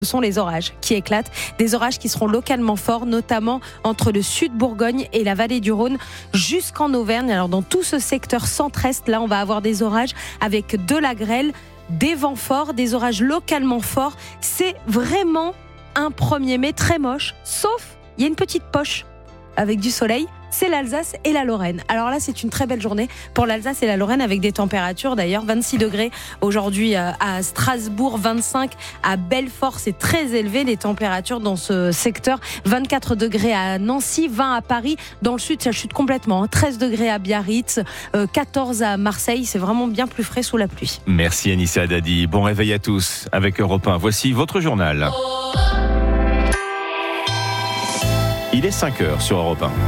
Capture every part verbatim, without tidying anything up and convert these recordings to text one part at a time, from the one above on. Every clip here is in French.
Ce sont les orages qui éclatent, des orages qui seront localement forts, notamment entre le sud Bourgogne et la vallée du Rhône jusqu'en Auvergne. Alors dans tout ce secteur centre-est, là on va avoir des orages avec de la grêle, des vents forts, des orages localement forts. C'est vraiment un premier mai très moche, sauf il y a une petite poche avec du soleil. C'est l'Alsace et la Lorraine. Alors là, c'est une très belle journée pour l'Alsace et la Lorraine avec des températures d'ailleurs vingt-six degrés aujourd'hui à Strasbourg, vingt-cinq à Belfort, c'est très élevé les températures dans ce secteur, vingt-quatre degrés à Nancy, vingt à Paris, dans le sud ça chute complètement, treize degrés à Biarritz, quatorze à Marseille, c'est vraiment bien plus frais sous la pluie. Merci Anissa Haddadi, bon réveil à tous avec Europe un. Voici votre journal. Il est cinq heures sur Europe un.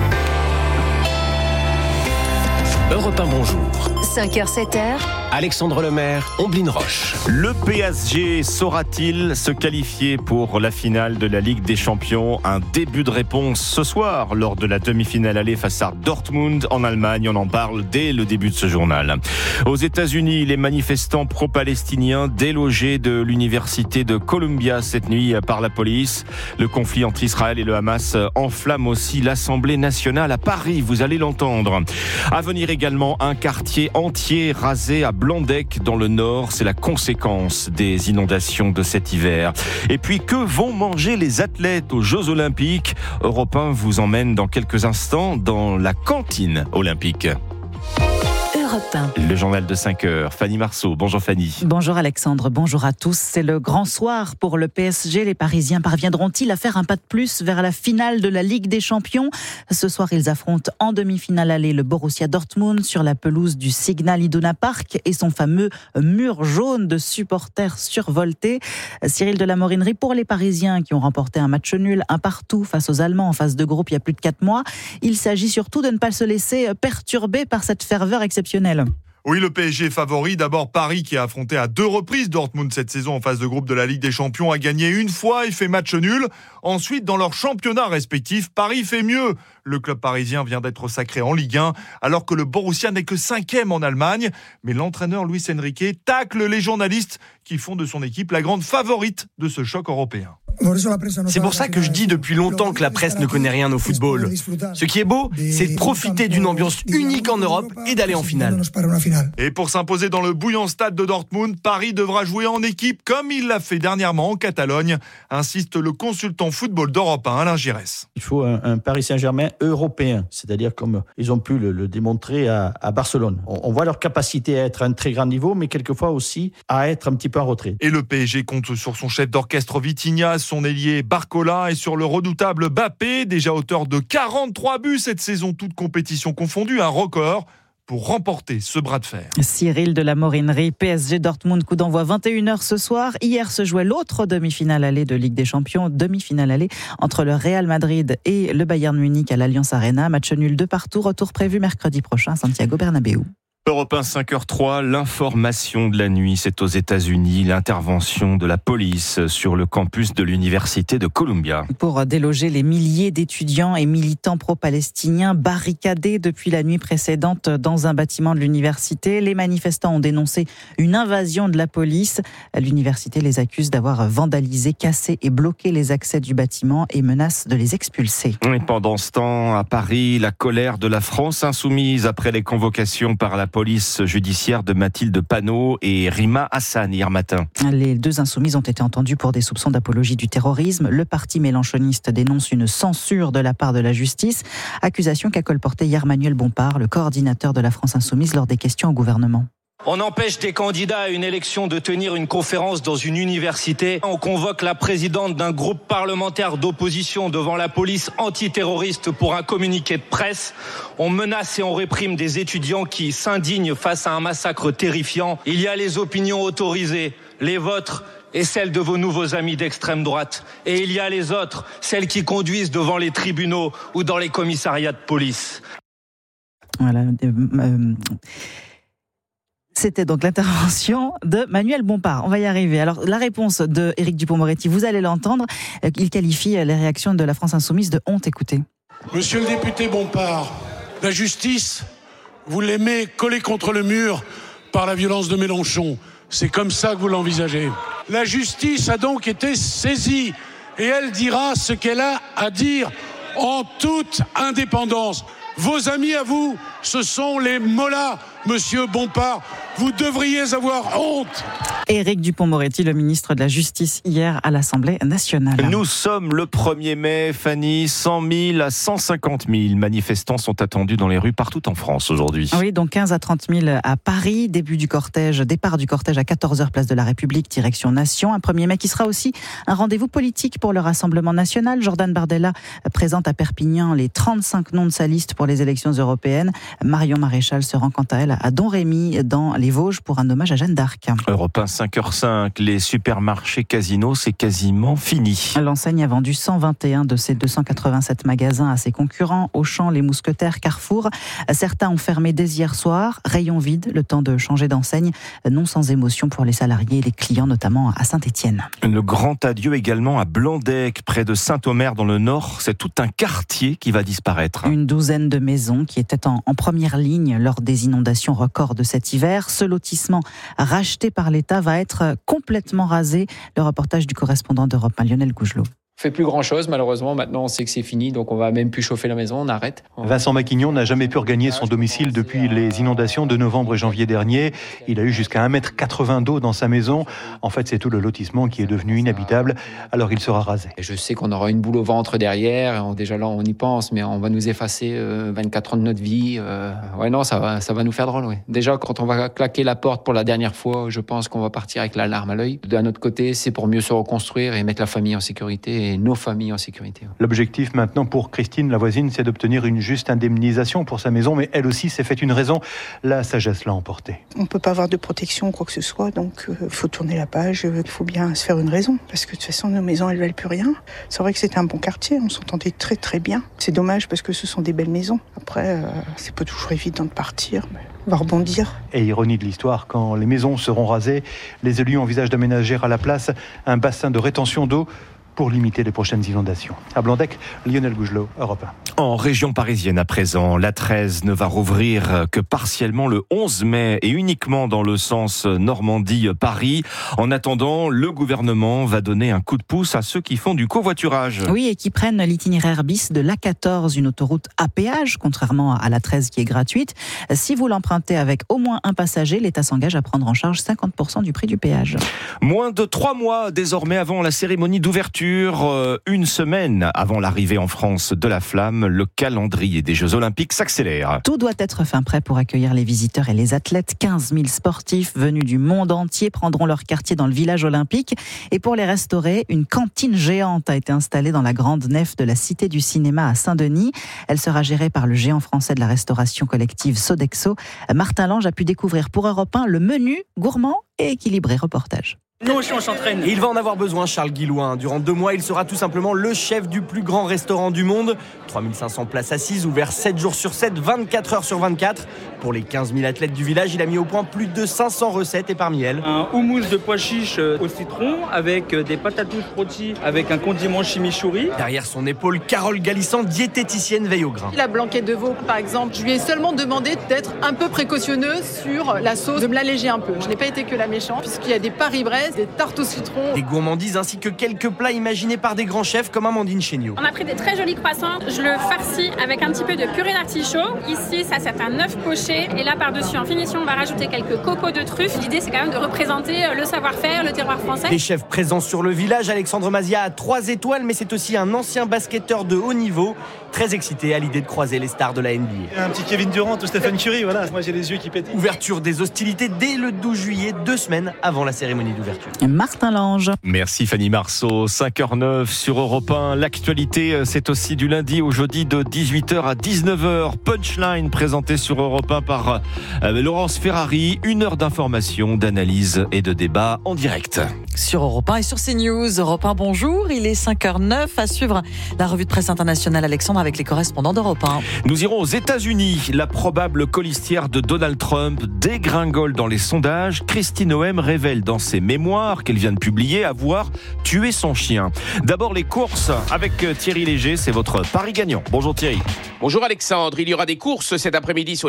Europe un, bonjour. cinq heures, sept heures. Alexandre Lemaire, Omblin Roche. Le P S G saura-t-il se qualifier pour la finale de la Ligue des Champions ? Un début de réponse ce soir lors de la demi-finale aller face à Dortmund en Allemagne. On en parle dès le début de ce journal. Aux États-Unis, les manifestants pro-palestiniens délogés de l'université de Columbia cette nuit par la police. Le conflit entre Israël et le Hamas enflamme aussi l'Assemblée nationale à Paris. Vous allez l'entendre. À venir également un quartier entier rasé à Blandec dans le Nord, c'est la conséquence des inondations de cet hiver. Et puis, que vont manger les athlètes aux Jeux Olympiques ? Europe un vous emmène dans quelques instants dans la cantine olympique. Le journal de cinq heures. Fanny Marceau. Bonjour Fanny. Bonjour Alexandre, bonjour à tous. C'est le grand soir pour le P S G. Les Parisiens parviendront-ils à faire un pas de plus vers la finale de la Ligue des Champions ? Ce soir, ils affrontent en demi-finale aller le Borussia Dortmund sur la pelouse du Signal Iduna Park et son fameux mur jaune de supporters survoltés. Cyril de la Morinerie, pour les Parisiens qui ont remporté un match nul, un partout face aux Allemands en phase de groupe il y a plus de quatre mois, il s'agit surtout de ne pas se laisser perturber par cette ferveur exceptionnelle. Oui, le P S G est favori. D'abord, Paris, qui a affronté à deux reprises Dortmund cette saison en phase de groupe de la Ligue des Champions, a gagné une fois et fait match nul. Ensuite, dans leur championnat respectif, Paris fait mieux. Le club parisien vient d'être sacré en Ligue un, alors que le Borussia n'est que cinquième en Allemagne. Mais l'entraîneur Luis Enrique tacle les journalistes qui font de son équipe la grande favorite de ce choc européen. C'est pour ça que je dis depuis longtemps que la presse ne connaît rien au football. Ce qui est beau, c'est de profiter d'une ambiance unique en Europe et d'aller en finale. Et pour s'imposer dans le bouillant stade de Dortmund, Paris devra jouer en équipe comme il l'a fait dernièrement en Catalogne, insiste le consultant football d'Europe un, Alain Giresse. Il faut un, un Paris Saint-Germain européen, c'est-à-dire comme ils ont pu le, le démontrer à, à Barcelone. On, on voit leur capacité à être à un très grand niveau, mais quelquefois aussi à être un petit peu en retrait. Et le P S G compte sur son chef d'orchestre Vitinha, son ailier Barcola et sur le redoutable Mbappé, déjà auteur de quarante-trois buts cette saison, toutes compétitions confondues, un record pour remporter ce bras de fer. Cyril de la Morinerie, P S G Dortmund, coup d'envoi vingt et une heures ce soir. Hier se jouait l'autre demi-finale allée de Ligue des Champions, demi-finale allée entre le Real Madrid et le Bayern Munich à l'Allianz Arena. Match nul de partout, retour prévu mercredi prochain à Santiago Bernabéu. Europe un, cinq heures trois, l'information de la nuit, c'est aux États-Unis, l'intervention de la police sur le campus de l'université de Columbia. Pour déloger les milliers d'étudiants et militants pro-palestiniens barricadés depuis la nuit précédente dans un bâtiment de l'université, les manifestants ont dénoncé une invasion de la police. L'université les accuse d'avoir vandalisé, cassé et bloqué les accès du bâtiment et menace de les expulser. Et pendant ce temps, à Paris, la colère de la France insoumise après les convocations par la police judiciaire de Mathilde Panot et Rima Hassan hier matin. Les deux insoumises ont été entendues pour des soupçons d'apologie du terrorisme. Le parti mélenchoniste dénonce une censure de la part de la justice. Accusation qu'a colporté hier Manuel Bompard, le coordinateur de la France insoumise, lors des questions au gouvernement. On empêche des candidats à une élection de tenir une conférence dans une université. On convoque la présidente d'un groupe parlementaire d'opposition devant la police antiterroriste pour un communiqué de presse. On menace et on réprime des étudiants qui s'indignent face à un massacre terrifiant. Il y a les opinions autorisées, les vôtres et celles de vos nouveaux amis d'extrême droite. Et il y a les autres, celles qui conduisent devant les tribunaux ou dans les commissariats de police. Voilà. Euh... C'était donc l'intervention de Manuel Bompard. On va y arriver. Alors, la réponse de Éric Dupond-Moretti, vous allez l'entendre. Il qualifie les réactions de la France insoumise de honte. Écoutez. Monsieur le député Bompard, la justice, vous l'aimez collée contre le mur par la violence de Mélenchon. C'est comme ça que vous l'envisagez. La justice a donc été saisie et elle dira ce qu'elle a à dire en toute indépendance. Vos amis à vous, ce sont les mollahs, monsieur Bompard. Vous devriez avoir honte. Éric Dupond-Moretti, le ministre de la Justice, hier à l'Assemblée nationale. Nous sommes le premier mai, Fanny. cent mille à cent cinquante mille manifestants sont attendus dans les rues partout en France aujourd'hui. Oui, donc quinze à trente mille à Paris. Début du cortège, départ du cortège à quatorze heures, place de la République, direction Nation. Un premier mai qui sera aussi un rendez-vous politique pour le Rassemblement national. Jordan Bardella présente à Perpignan les trente-cinq noms de sa liste pour les élections européennes. Marion Maréchal se rend quant à elle à Domrémy, dans les Vosges, pour un hommage à Jeanne d'Arc. Europe un, cinq heures cinq, les supermarchés Casino, c'est quasiment fini. L'enseigne a vendu cent vingt et un de ses deux cent quatre-vingt-sept magasins à ses concurrents, Auchan, Les Mousquetaires, Carrefour. Certains ont fermé dès hier soir, rayon vide, le temps de changer d'enseigne, non sans émotion pour les salariés et les clients, notamment à Saint-Étienne. Le grand adieu également à Blandec, près de Saint-Omer dans le Nord. C'est tout un quartier qui va disparaître. Une douzaine de maisons qui étaient en, en première ligne lors des inondations records de cet hiver. Ce lotissement racheté par l'État va être complètement rasé. Le reportage du correspondant d'Europe un, Lionel Gougelot. On fait plus grand chose malheureusement, maintenant on sait que c'est fini, donc on va même plus chauffer la maison, on arrête. Vincent Maquignon n'a jamais pu regagner son domicile depuis les inondations de novembre et janvier dernier. Il a eu jusqu'à un mètre quatre-vingts d'eau dans sa maison. En fait, c'est tout le lotissement qui est devenu inhabitable, alors il sera rasé. Et je sais qu'on aura une boule au ventre derrière, déjà là on y pense, mais on va nous effacer vingt-quatre ans de notre vie. Ouais non, ça va, ça va nous faire drôle. Ouais. Déjà quand on va claquer la porte pour la dernière fois, je pense qu'on va partir avec la larme à l'œil. D'un autre côté, c'est pour mieux se reconstruire et mettre la famille en sécurité. Et nos familles en sécurité. L'objectif maintenant pour Christine, la voisine, c'est d'obtenir une juste indemnisation pour sa maison, mais elle aussi s'est fait une raison. La sagesse l'a emporté. On ne peut pas avoir de protection ou quoi que ce soit, donc il euh, faut tourner la page, il euh, faut bien se faire une raison, parce que de toute façon nos maisons elles ne valent plus rien. C'est vrai que c'était un bon quartier, on s'entendait très très bien. C'est dommage parce que ce sont des belles maisons. Après, euh, c'est pas toujours évident de partir, mais on va rebondir. Et ironie de l'histoire, quand les maisons seront rasées, les élus envisagent d'aménager à la place un bassin de rétention d'eau pour limiter les prochaines inondations. À Blandec, Lionel Gougelot, Europe un. En région parisienne à présent, l'A treize ne va rouvrir que partiellement le onze mai et uniquement dans le sens Normandie-Paris. En attendant, le gouvernement va donner un coup de pouce à ceux qui font du covoiturage. Oui, et qui prennent l'itinéraire bis de l'A quatorze, une autoroute à péage, contrairement à l'A treize qui est gratuite. Si vous l'empruntez avec au moins un passager, l'État s'engage à prendre en charge cinquante pour cent du prix du péage. Moins de trois mois désormais avant la cérémonie d'ouverture. Une semaine avant l'arrivée en France de la flamme, le calendrier des Jeux Olympiques s'accélère. Tout doit être fin prêt pour accueillir les visiteurs et les athlètes. quinze mille sportifs venus du monde entier prendront leur quartier dans le village olympique. Et pour les restaurer, une cantine géante a été installée dans la grande nef de la Cité du Cinéma à Saint-Denis. Elle sera gérée par le géant français de la restauration collective Sodexo. Martin Lange a pu découvrir pour Europe un le menu gourmand et équilibré. Reportage. Nous aussi on s'entraîne. Il va en avoir besoin, Charles Guillouin. Durant deux mois, il sera tout simplement le chef du plus grand restaurant du monde. trois mille cinq cents places assises, ouvert sept jours sur sept, vingt-quatre heures sur vingt-quatre. Pour les quinze mille athlètes du village, il a mis au point plus de cinq cents recettes et parmi elles... Un houmous de pois chiches au citron avec des patatouches rôties avec un condiment chimichurri. Derrière son épaule, Carole Galissant, diététicienne, veille au grain. La blanquette de veau, par exemple, je lui ai seulement demandé d'être un peu précautionneuse sur la sauce, de me l'alléger un peu. Je n'ai pas été que la méchante, puisqu'il y a des Paris-Brest, des tartes au citron. Des gourmandises ainsi que quelques plats imaginés par des grands chefs comme Amandine Chéniaud. On a pris des très jolis croissants. Je le farcis avec un petit peu de purée d'artichaut. Ici, ça c'est un œuf poché. Et là, par-dessus, en finition, on va rajouter quelques cocos de truffe. L'idée, c'est quand même de représenter le savoir-faire, le terroir français. Les chefs présents sur le village, Alexandre Mazia a trois étoiles, mais c'est aussi un ancien basketteur de haut niveau. Très excité à l'idée de croiser les stars de la N B A. Un petit Kevin Durant ou Stephen Curry, voilà. Moi, j'ai les yeux qui pétillent. Ouverture des hostilités dès le douze juillet, deux semaines avant la cérémonie d'ouverture. Martin Lange. Merci Fanny Marceau. cinq heures neuf sur Europe un. L'actualité, c'est aussi du lundi au jeudi de dix-huit heures à dix-neuf heures. Punchline présenté sur Europe un par euh, Laurence Ferrari. Une heure d'information, d'analyse et de débat en direct. Sur Europe un et sur CNews. Europe un, bonjour. Il est cinq heures neuf. À suivre la revue de presse internationale, Alexandre, avec les correspondants d'Europe un. Nous irons aux États-Unis. La probable colistière de Donald Trump dégringole dans les sondages. Christine Noem révèle dans ses mémoires qu'elle vient de publier avoir tué son chien. D'abord les courses avec Thierry Léger, c'est votre pari gagnant. Bonjour Thierry. Bonjour Alexandre, il y aura des courses cet après-midi sur l'hippodrome de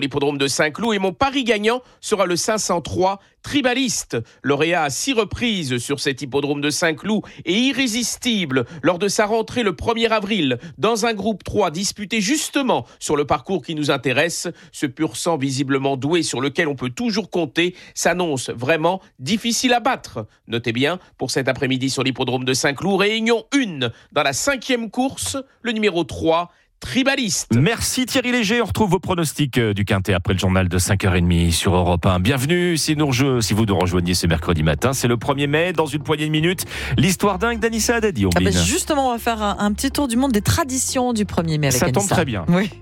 de Saint-Cloud et mon pari gagnant sera le cinq cent trois Tribaliste. Lauréat à six reprises sur cet hippodrome de Saint-Cloud et irrésistible lors de sa rentrée le premier avril dans un groupe trois disputé justement sur le parcours qui nous intéresse. Ce pur sang visiblement doué sur lequel on peut toujours compter s'annonce vraiment difficile à battre. Notez bien, pour cet après-midi sur l'hippodrome de Saint-Cloud, réunion un dans la cinquième course, le numéro trois, Tribaliste. Merci Thierry Léger, on retrouve vos pronostics du Quintet après le journal de cinq heures trente sur Europe un. Bienvenue si, nous rejo- si vous nous rejoignez ce mercredi matin, c'est le premier mai, dans une poignée de minutes, l'histoire dingue d'Anissa Haddadi. Ah bah justement, on va faire un, un petit tour du monde des traditions du premier mai avec Ça Anissa. tombe très bien. Oui.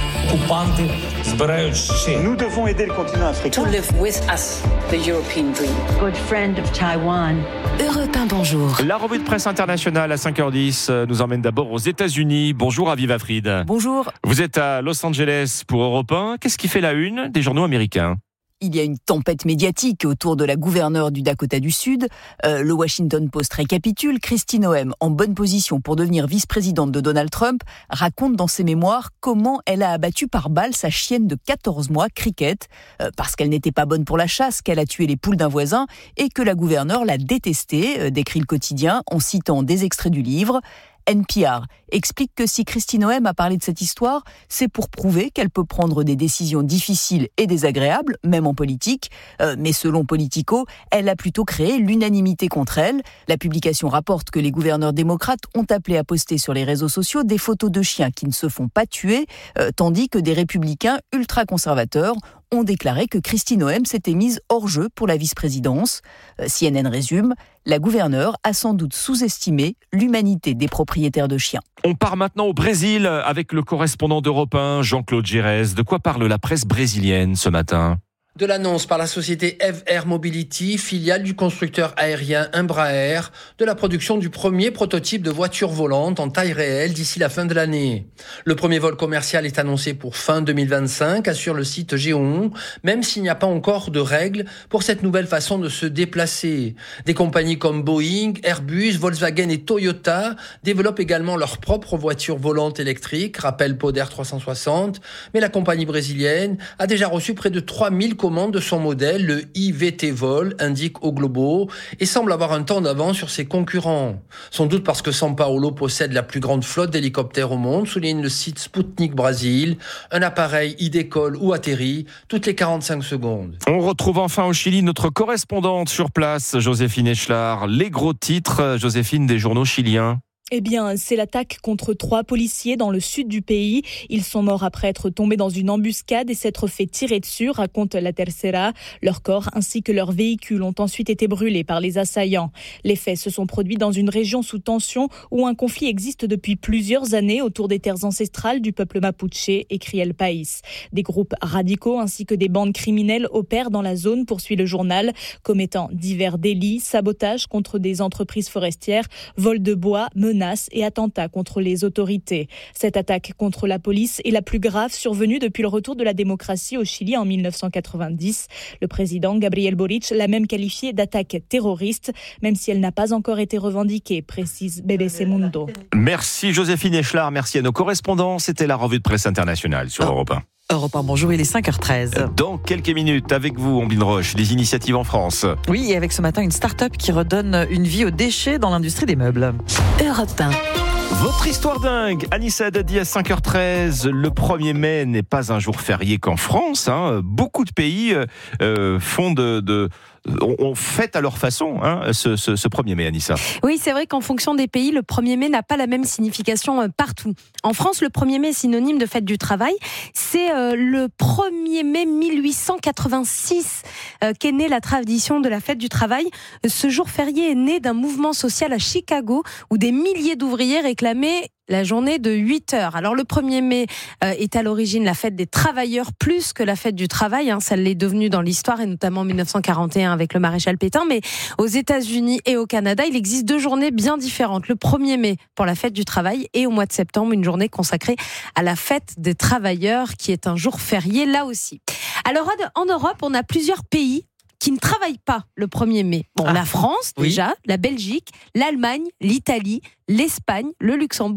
Nous devons aider le continent africain. To live with us, the European dream. Good friend of Taiwan. Europe un, bonjour. La revue de presse internationale à cinq heures dix nous emmène d'abord aux États-Unis. Bonjour Aviva Fried. Bonjour. Vous êtes à Los Angeles pour Europe un. Qu'est-ce qui fait la une des journaux américains ? Il y a une tempête médiatique autour de la gouverneure du Dakota du Sud. Euh, le Washington Post récapitule. Kristi Noem, en bonne position pour devenir vice-présidente de Donald Trump, raconte dans ses mémoires comment elle a abattu par balle sa chienne de quatorze mois, Cricket, euh, parce qu'elle n'était pas bonne pour la chasse, qu'elle a tué les poules d'un voisin et que la gouverneure l'a détestée, euh, décrit le quotidien en citant des extraits du livre. N P R explique que si Kristi Noem a parlé de cette histoire, c'est pour prouver qu'elle peut prendre des décisions difficiles et désagréables, même en politique. Euh, mais selon Politico, elle a plutôt créé l'unanimité contre elle. La publication rapporte que les gouverneurs démocrates ont appelé à poster sur les réseaux sociaux des photos de chiens qui ne se font pas tuer, euh, tandis que des républicains ultra-conservateurs ont déclaré que Kristi Noem s'était mise hors jeu pour la vice-présidence. Euh, C N N résume, la gouverneure a sans doute sous-estimé l'humanité des propriétaires de chiens. On part maintenant au Brésil avec le correspondant d'Europe un, Jean-Claude Gérès. De quoi parle la presse brésilienne ce matin ? De l'annonce par la société Eve Air Mobility, filiale du constructeur aérien Embraer, de la production du premier prototype de voiture volante en taille réelle d'ici la fin de l'année. Le premier vol commercial est annoncé pour fin deux mille vingt-cinq, assure le site Géon, même s'il n'y a pas encore de règles pour cette nouvelle façon de se déplacer. Des compagnies comme Boeing, Airbus, Volkswagen et Toyota développent également leur propre voiture volante électrique, rappelle Poder trois cent soixante, mais la compagnie brésilienne a déjà reçu près de trois mille commande de son modèle, le I V T Vol, indique au Globo, et semble avoir un temps d'avance sur ses concurrents. Sans doute parce que São Paulo possède la plus grande flotte d'hélicoptères au monde, souligne le site Sputnik Brasil. Un appareil y décolle ou atterrit toutes les quarante-cinq secondes. On retrouve enfin au Chili notre correspondante sur place, Joséphine Echelard. Les gros titres, Joséphine, des journaux chiliens. Eh bien, c'est l'attaque contre trois policiers dans le sud du pays. Ils sont morts après être tombés dans une embuscade et s'être fait tirer dessus, raconte la Tercera. Leurs corps ainsi que leurs véhicules ont ensuite été brûlés par les assaillants. Les faits se sont produits dans une région sous tension où un conflit existe depuis plusieurs années autour des terres ancestrales du peuple mapuche, écrit El País. Des groupes radicaux ainsi que des bandes criminelles opèrent dans la zone, poursuit le journal, commettant divers délits, sabotage contre des entreprises forestières, vol de bois, menaces et attentats contre les autorités. Cette attaque contre la police est la plus grave survenue depuis le retour de la démocratie au Chili en mille neuf cent quatre-vingt-dix. Le président Gabriel Boric l'a même qualifiée d'attaque terroriste, même si elle n'a pas encore été revendiquée, précise B B C Mundo. Merci Joséphine Echelard, merci à nos correspondants. C'était la revue de presse internationale sur oh. Europe un. Europe un, bonjour, il est cinq heures treize. Dans quelques minutes, avec vous, Omblin Roche, des initiatives en France. Oui, et avec ce matin, une start-up qui redonne une vie aux déchets dans l'industrie des meubles. Europe un. Votre histoire dingue, Anissa Haddadi à cinq heures treize. Le premier mai n'est pas un jour férié qu'en France. Hein. Beaucoup de pays euh, font de... de on fête à leur façon hein, ce, ce, ce premier mai, Anissa. Oui, c'est vrai qu'en fonction des pays, le premier mai n'a pas la même signification partout. En France, le premier mai est synonyme de fête du travail. C'est euh, le premier mai mille huit cent quatre-vingt-six euh, qu'est née la tradition de la fête du travail. Ce jour férié est né d'un mouvement social à Chicago où des milliers d'ouvriers réclamaient la journée de huit heures. Alors le premier mai euh, est à l'origine la fête des travailleurs plus que la fête du travail. Hein, ça l'est devenu dans l'histoire et notamment en mille neuf cent quarante et un avec le maréchal Pétain. Mais aux États-Unis et au Canada, il existe deux journées bien différentes. Le premier mai pour la fête du travail et au mois de septembre, une journée consacrée à la fête des travailleurs qui est un jour férié là aussi. Alors en Europe, on a plusieurs pays qui ne travaillent pas le premier mai. Bon, ah, la France déjà, oui. La Belgique, l'Allemagne, l'Italie, l'Espagne, le Luxembourg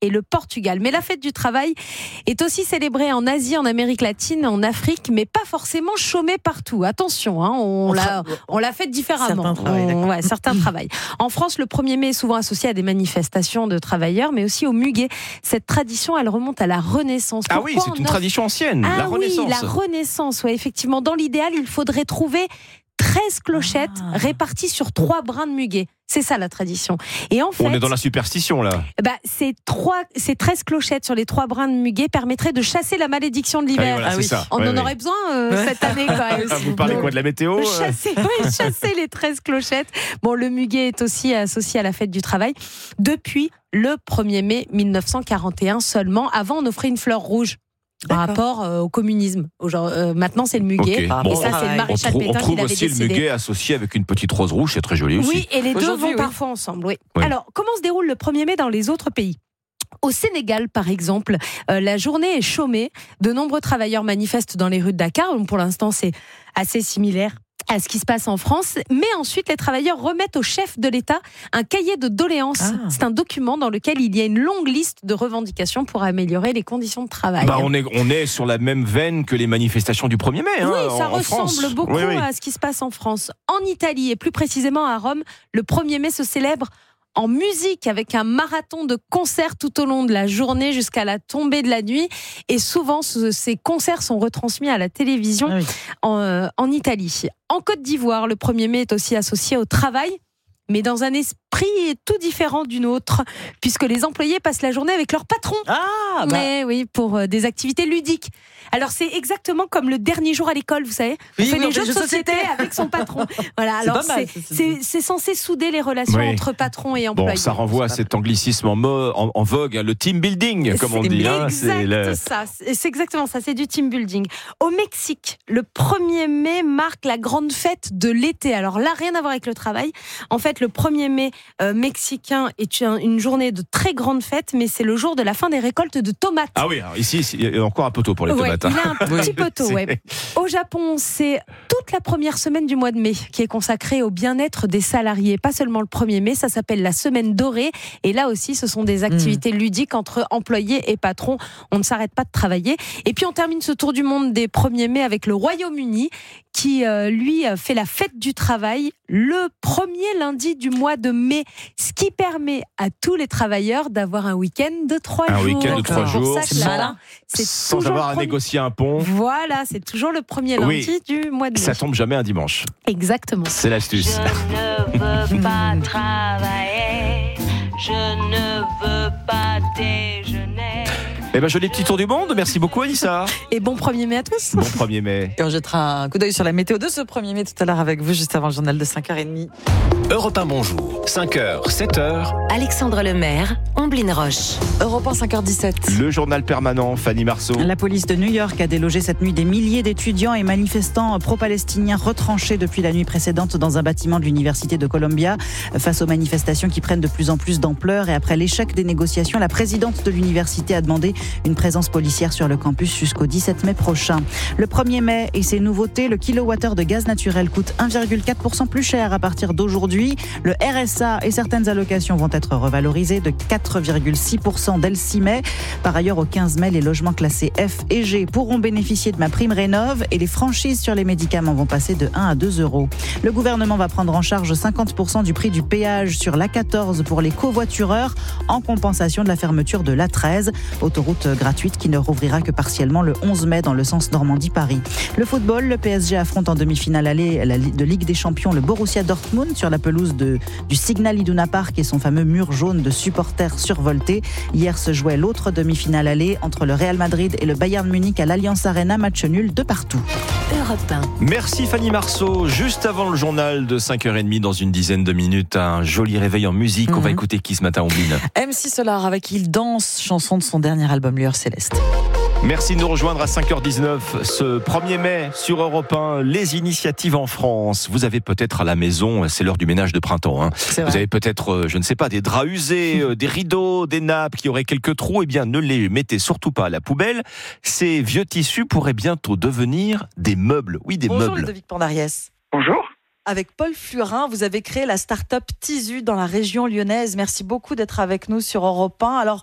et le Portugal. Mais la fête du travail est aussi célébrée en Asie, en Amérique latine, en Afrique, mais pas forcément chômée partout. Attention, hein, on, on, la, on la fête différemment. Certains travaillent, on, ouais, certains travaillent. En France, le premier mai est souvent associé à des manifestations de travailleurs, mais aussi au muguet. Cette tradition, elle remonte à la Renaissance. Ah oui, c'est une tradition ancienne, ah la Renaissance. Oui, la Renaissance, ouais, effectivement. Dans l'idéal, il faudrait trouver treize clochettes ah. réparties sur trois brins de muguet. C'est ça la tradition. Et en fait, on est dans la superstition là. Bah, ces, trois, ces treize clochettes sur les trois brins de muguet permettraient de chasser la malédiction de l'hiver. Ah oui, voilà, ah oui. Ça. On ouais, en ouais. aurait besoin euh, cette année quand même. Vous parlez quoi de la météo? Chasser, oui, chasser les treize clochettes. Bon, le muguet est aussi associé à la fête du travail depuis le premier mai mille neuf cent quarante et un seulement. Avant, on offrait une fleur rouge. Par rapport euh, au communisme. Genre, euh, maintenant, c'est le muguet. Okay. Et bon, ça, c'est le maréchal on, Pétain on trouve qui l'avait aussi décidé. Le muguet associé avec une petite rose rouge, c'est très joli aussi. Oui, et les deux vont oui. parfois ensemble. Oui. Oui. Alors, comment se déroule le premier mai dans les autres pays ? Au Sénégal, par exemple, euh, la journée est chômée. De nombreux travailleurs manifestent dans les rues de Dakar. Donc, pour l'instant, c'est assez similaire à ce qui se passe en France, mais ensuite les travailleurs remettent au chef de l'État un cahier de doléances. Ah. C'est un document dans lequel il y a une longue liste de revendications pour améliorer les conditions de travail. Bah, on est on est sur la même veine que les manifestations du premier mai. Hein, oui, ça en, ressemble en France. beaucoup oui, oui. à ce qui se passe en France. En Italie et plus précisément à Rome, le premier mai se célèbre en musique avec un marathon de concerts tout au long de la journée jusqu'à la tombée de la nuit. Et souvent, ces concerts sont retransmis à la télévision ah oui. en, euh, en Italie. En Côte d'Ivoire, le premier mai est aussi associé au travail, mais dans un esprit tout différent d'une autre, puisque les employés passent la journée avec leur patron. Ah, bah. Mais oui, pour euh, des activités ludiques. Alors c'est exactement comme le dernier jour à l'école, vous savez. On oui, fait oui, des jeux de société, société avec son patron. Voilà. C'est alors pas mal, c'est, c'est, c'est censé souder les relations oui. entre patron et employé. Bon, ça renvoie à cet anglicisme en, mo- en, en vogue, le team building, comme c'est on dit. Hein, exact c'est le... ça. C'est exactement ça. C'est du team building. Au Mexique, le premier mai marque la grande fête de l'été. Alors là, rien à voir avec le travail. En fait, le premier mai euh, mexicain est une, une journée de très grande fête, mais c'est le jour de la fin des récoltes de tomates. Ah oui, alors ici, il y a encore un peu tôt pour les ouais, tomates. Hein. Il a un petit peu tôt, ouais. Au Japon, c'est toute la première semaine du mois de mai qui est consacrée au bien-être des salariés. Pas seulement le premier mai, ça s'appelle la semaine dorée. Et là aussi, ce sont des activités mmh. ludiques entre employés et patrons. On ne s'arrête pas de travailler. Et puis, on termine ce tour du monde des premiers mai avec le Royaume-Uni qui, euh, lui, fait la fête du travail le premier lundi du mois de mai, ce qui permet à tous les travailleurs d'avoir un week-end de trois un jours. Un week-end de trois jours, ça sans, là, c'est sans avoir à négocier un pont. Voilà, c'est toujours le premier lundi oui. du mois de mai. Ça tombe jamais un dimanche. Exactement. C'est l'astuce. Je ne veux pas travailler, je ne veux pas déjeuner. Eh ben, joli petit tour du monde. Merci beaucoup, Anissa. Et bon premier mai à tous. Bon premier mai. Et on jettera un coup d'œil sur la météo de ce premier mai tout à l'heure avec vous, juste avant le journal de cinq heures trente. Europe un, bonjour. cinq heures, sept heures. Alexandre Lemaire, Omblin Roche. Europe un, cinq heures dix-sept. Le journal permanent, Fanny Marceau. La police de New York a délogé cette nuit des milliers d'étudiants et manifestants pro-palestiniens retranchés depuis la nuit précédente dans un bâtiment de l'université de Columbia. Face aux manifestations qui prennent de plus en plus d'ampleur et après l'échec des négociations, la présidente de l'université a demandé une présence policière sur le campus jusqu'au dix-sept mai prochain. Le premier mai et ses nouveautés, le kilowattheure de gaz naturel coûte un virgule quatre pour cent plus cher à partir d'aujourd'hui. Le R S A et certaines allocations vont être revalorisées de quatre virgule six pour cent dès le six mai. Par ailleurs, au quinze mai, les logements classés F et G pourront bénéficier de ma prime rénov' et les franchises sur les médicaments vont passer de un à deux euros. Le gouvernement va prendre en charge cinquante pour cent du prix du péage sur l'A quatorze pour les covoitureurs en compensation de la fermeture de l'A treize, autoroute gratuite qui ne rouvrira que partiellement le onze mai dans le sens Normandie-Paris. Le football, le P S G affronte en demi-finale aller de Ligue des Champions le Borussia Dortmund sur la pelouse de, du Signal Iduna Park et son fameux mur jaune de supporters survoltés. Hier se jouait l'autre demi-finale aller entre le Real Madrid et le Bayern Munich à l'Allianz Arena, match nul de partout. Europe un. Merci Fanny Marceau. Juste avant le journal de cinq heures trente, dans une dizaine de minutes, un joli réveil en musique. Mm-hmm. On va écouter qui ce matin, Omblin? M C Solar avec Il danse, chanson de son dernier album Lueur Céleste. Merci de nous rejoindre à cinq heures dix-neuf. Ce premier mai sur Europe un, les initiatives en France. Vous avez peut-être à la maison, c'est l'heure du ménage de printemps. Hein. Vous avez peut-être, je ne sais pas, des draps usés, des rideaux, des nappes qui auraient quelques trous. Eh bien, ne les mettez surtout pas à la poubelle. Ces vieux tissus pourraient bientôt devenir des meubles. Oui, des Bonjour, meubles. Bonjour Ludovic Pandariès. Bonjour. Avec Paul Flurin, vous avez créé la start-up Tisu dans la région lyonnaise. Merci beaucoup d'être avec nous sur Europe un. Alors,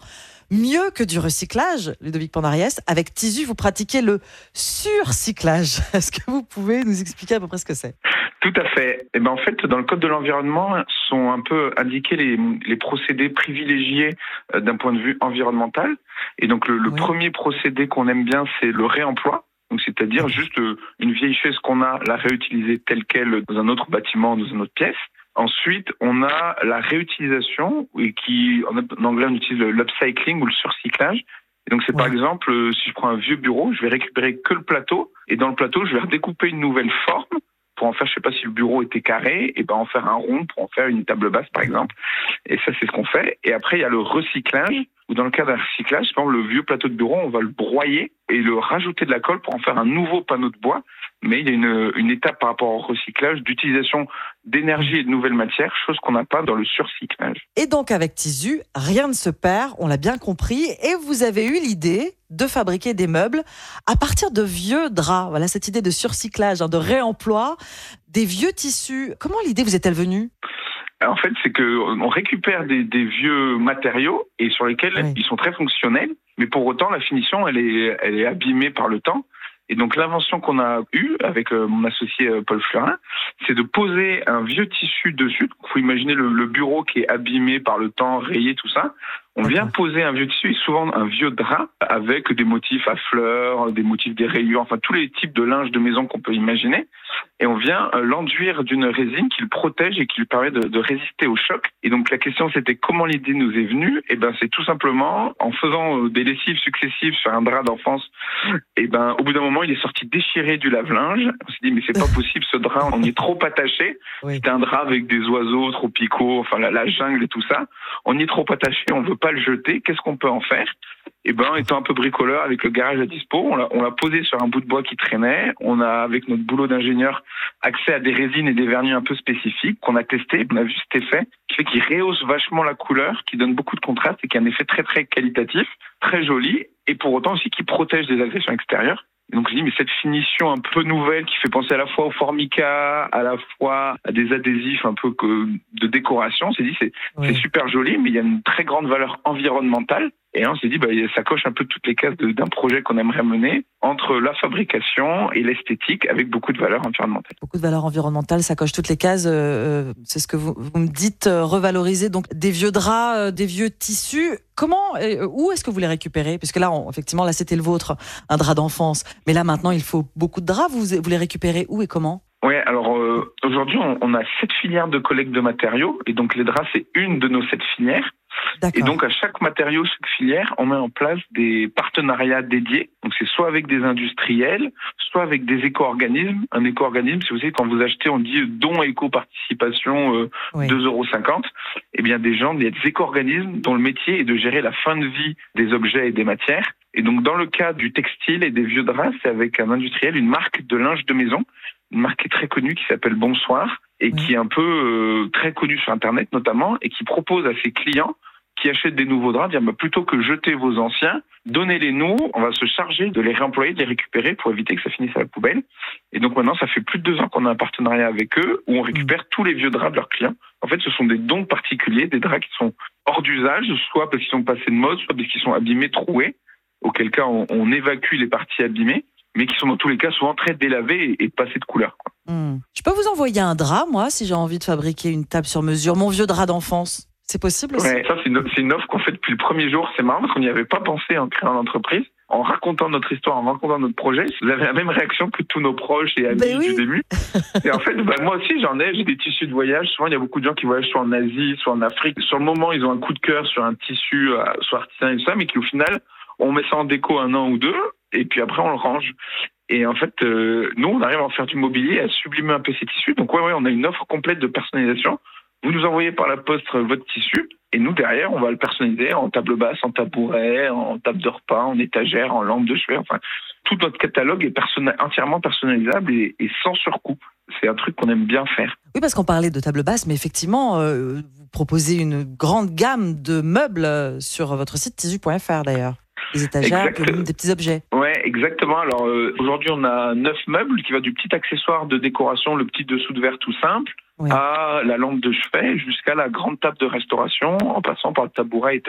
mieux que du recyclage, Ludovic Pandariès. Avec Tisu, vous pratiquez le surcyclage. Est-ce que vous pouvez nous expliquer à peu près ce que c'est ? Tout à fait. Et ben en fait, dans le code de l'environnement, sont un peu indiqués les, les procédés privilégiés euh, d'un point de vue environnemental. Et donc le, le oui. premier procédé qu'on aime bien, c'est le réemploi. Donc c'est-à-dire okay. juste euh, une vieille chaise qu'on a, la réutiliser telle quelle dans un autre bâtiment, dans une autre pièce. Ensuite, on a la réutilisation, et qui en anglais on utilise l'upcycling ou le surcyclage. Et donc c'est ouais. par exemple, euh, si je prends un vieux bureau, je vais récupérer que le plateau, et dans le plateau, je vais redécouper une nouvelle forme pour en faire, je sais pas si le bureau était carré, et ben en faire un rond pour en faire une table basse par exemple. Et ça c'est ce qu'on fait. Et après il y a le recyclage, où dans le cas d'un recyclage, par exemple, le vieux plateau de bureau, on va le broyer et le rajouter de la colle pour en faire un nouveau panneau de bois. Mais il y a une, une étape par rapport au recyclage d'utilisation d'énergie et de nouvelles matières, chose qu'on n'a pas dans le surcyclage. Et donc avec Tisu, rien ne se perd, on l'a bien compris. Et vous avez eu l'idée de fabriquer des meubles à partir de vieux draps. Voilà cette idée de surcyclage, hein, de réemploi, des vieux tissus. Comment l'idée vous est-elle venue ? En fait, c'est qu'on récupère des, des vieux matériaux et sur lesquels oui. ils sont très fonctionnels, mais pour autant, la finition, elle est, elle est abîmée par le temps. Et donc, l'invention qu'on a eue avec euh, mon associé euh, Paul Fleurin, c'est de poser un vieux tissu dessus. Il faut imaginer le, le bureau qui est abîmé par le temps, rayé, tout ça. On vient poser un vieux tissu, souvent un vieux drap, avec des motifs à fleurs, des motifs des rayures, enfin tous les types de linge de maison qu'on peut imaginer. Et on vient l'enduire d'une résine qui le protège et qui lui permet de, de résister au choc. Et donc la question c'était comment l'idée nous est venue. Et ben c'est tout simplement en faisant des lessives successives sur un drap d'enfance. Et ben au bout d'un moment il est sorti déchiré du lave-linge. On s'est dit mais c'est pas possible ce drap, on y est trop attaché. Oui. C'était un drap avec des oiseaux tropicaux, enfin la, la jungle et tout ça. On y est trop attaché, on veut pas le jeter, qu'est-ce qu'on peut en faire ? Et ben, étant un peu bricoleur avec le garage à dispo, on l'a, on l'a posé sur un bout de bois qui traînait. On a, avec notre boulot d'ingénieur, accès à des résines et des vernis un peu spécifiques qu'on a testé. On a vu cet effet qui fait qu'il rehausse vachement la couleur, qui donne beaucoup de contraste et qui a un effet très très qualitatif, très joli, et pour autant aussi qui protège des agressions extérieures. Et donc je dis mais cette finition un peu nouvelle qui fait penser à la fois au formica, à la fois à des adhésifs un peu que de décoration, on s'est dit c'est, oui. c'est super joli, mais il y a une très grande valeur environnementale. Et on s'est dit, bah, ça coche un peu toutes les cases de, d'un projet qu'on aimerait mener entre la fabrication et l'esthétique avec beaucoup de valeurs environnementales. Beaucoup de valeurs environnementales, ça coche toutes les cases. Euh, c'est ce que vous, vous me dites, euh, revaloriser donc des vieux draps, euh, des vieux tissus. Comment, euh, où est-ce que vous les récupérez ? Puisque là, on, effectivement, là, c'était le vôtre, un drap d'enfance. Mais là, maintenant, il faut beaucoup de draps. Vous, vous les récupérez où et comment ? Oui, alors euh, aujourd'hui, on, on a sept filières de collecte de matériaux. Et donc, les draps, c'est une de nos sept filières. D'accord. Et donc, à chaque matériau, chaque filière, on met en place des partenariats dédiés. Donc, c'est soit avec des industriels, soit avec des éco-organismes. Un éco-organisme, si vous savez, quand vous achetez, on dit don éco-participation euh, oui. deux euros cinquante. Eh bien, des gens, il y a des éco-organismes dont le métier est de gérer la fin de vie des objets et des matières. Et donc, dans le cas du textile et des vieux draps, c'est avec un industriel, une marque de linge de maison, une marque qui est très connue qui s'appelle Bonsoir et oui. qui est un peu euh, très connue sur Internet notamment et qui propose à ses clients qui achètent des nouveaux draps, dire bah, plutôt que jeter vos anciens, donnez-les nous, on va se charger de les réemployer, de les récupérer pour éviter que ça finisse à la poubelle. Et donc maintenant, ça fait plus de deux ans qu'on a un partenariat avec eux où on récupère tous les vieux draps de leurs clients. En fait, ce sont des dons particuliers, des draps qui sont hors d'usage, soit parce qu'ils sont passés de mode, soit parce qu'ils sont abîmés, troués, auquel cas on, on évacue les parties abîmées, mais qui sont dans tous les cas souvent très délavés et, et passés de couleur. Quoi. Mmh. Je peux vous envoyer un drap, moi, si j'ai envie de fabriquer une table sur mesure, mon vieux drap d'enfance. C'est possible aussi ? Ouais, ça c'est une, c'est une offre qu'on fait depuis le premier jour. C'est marrant parce qu'on n'y avait pas pensé en créant l'entreprise. En racontant notre histoire, en racontant notre projet, vous avez la même réaction que tous nos proches et amis ben oui. du début. Et en fait, bah, moi aussi j'en ai, j'ai des tissus de voyage. Souvent il y a beaucoup de gens qui voyagent soit en Asie, soit en Afrique. Sur le moment, ils ont un coup de cœur sur un tissu, euh, soit artisanal et tout ça, mais qui au final, on met ça en déco un an ou deux, et puis après on le range. Et en fait, euh, nous, on arrive à en faire du mobilier, à sublimer un peu ces tissus. Donc ouais, ouais, on a une offre complète de personnalisation. Vous nous envoyez par la poste votre tissu et nous, derrière, on va le personnaliser en table basse, en tabouret, en table de repas, en étagère, en lampe de chevet. Enfin, tout notre catalogue est personna- entièrement personnalisable et, et sans surcoût. C'est un truc qu'on aime bien faire. Oui, parce qu'on parlait de table basse, mais effectivement, euh, vous proposez une grande gamme de meubles sur votre site tisu point f r d'ailleurs. Des étagères, des, des petits objets. Ouais, exactement. Alors euh, aujourd'hui, on a neuf meubles qui va du petit accessoire de décoration, le petit dessous de verre tout simple, oui. à la lampe de chevet, jusqu'à la grande table de restauration, en passant par le tabouret étagère.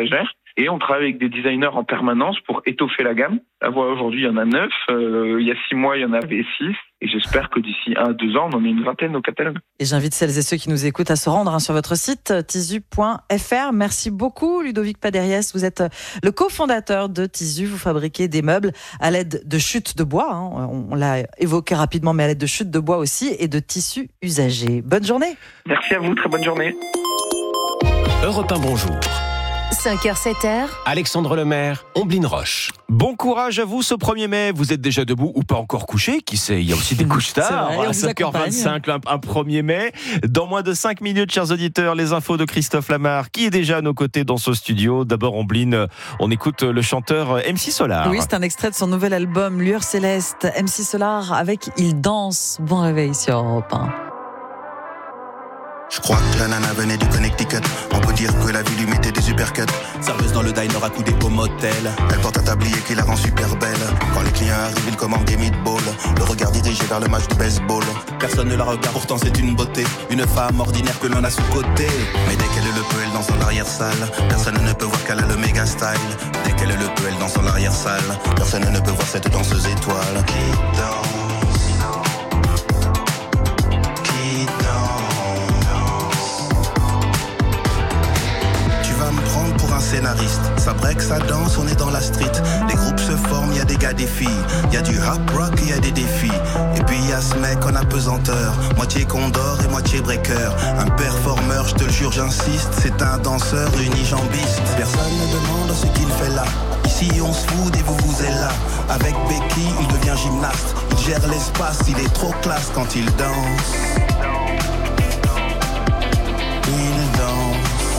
Et on travaille avec des designers en permanence pour étoffer la gamme. La voilà, aujourd'hui, il y en a neuf. Euh, il y a six mois, il y en avait six. Et j'espère que d'ici un, deux ans, on en ait une vingtaine au catalogue. Et j'invite celles et ceux qui nous écoutent à se rendre hein, sur votre site tisu point f r. Merci beaucoup, Ludovic Paderiès. Vous êtes le cofondateur de Tisu. Vous fabriquez des meubles à l'aide de chutes de bois. Hein. On l'a évoqué rapidement, mais à l'aide de chutes de bois aussi et de tissus usagés. Bonne journée. Merci à vous. Très bonne journée. Europe un Bonjour. cinq heures sept heures. Alexandre Lemaire, Omblin Roche. Bon courage à vous ce premier mai. Vous êtes déjà debout ou pas encore couché? Qui sait? Il y a aussi des couches tard. À cinq heures vingt-cinq, un premier mai. Dans moins de cinq minutes, chers auditeurs, les infos de Christophe Lamar, qui est déjà à nos côtés dans ce studio. D'abord, Omblin, on écoute le chanteur M C Solar. Oui, c'est un extrait de son nouvel album Lueur Céleste. M C Solar avec Il Danse. Bon réveil sur Europe un. Je crois que la nana venait du Connecticut. On peut dire que la vie lui mettait des supercuts. Serveuse dans le diner accoudée au motel. Elle porte un tablier qui la rend super belle. Quand les clients arrivent, ils commandent des meatballs. Le regard dirigé vers le match de baseball. Personne ne la regarde, pourtant c'est une beauté. Une femme ordinaire que l'on a sous-côté. Mais dès qu'elle le peut, elle danse dans l'arrière-salle. Personne ne peut voir qu'elle a le méga style. Dès qu'elle le peut, elle danse dans l'arrière-salle. Personne ne peut voir cette danseuse étoile qui danse. Scénariste, ça break, ça danse, on est dans la street. Les groupes se forment, y a des gars, des filles. Y a du rap rock, y a des défis. Et puis y a ce mec en apesanteur, moitié condor et moitié breaker. Un performeur, je te le jure, j'insiste. C'est un danseur unijambiste. Personne ne demande ce qu'il fait là. Ici on se fout et vous vous êtes là. Avec Becky, il devient gymnaste. Il gère l'espace, il est trop classe quand il danse. Il danse.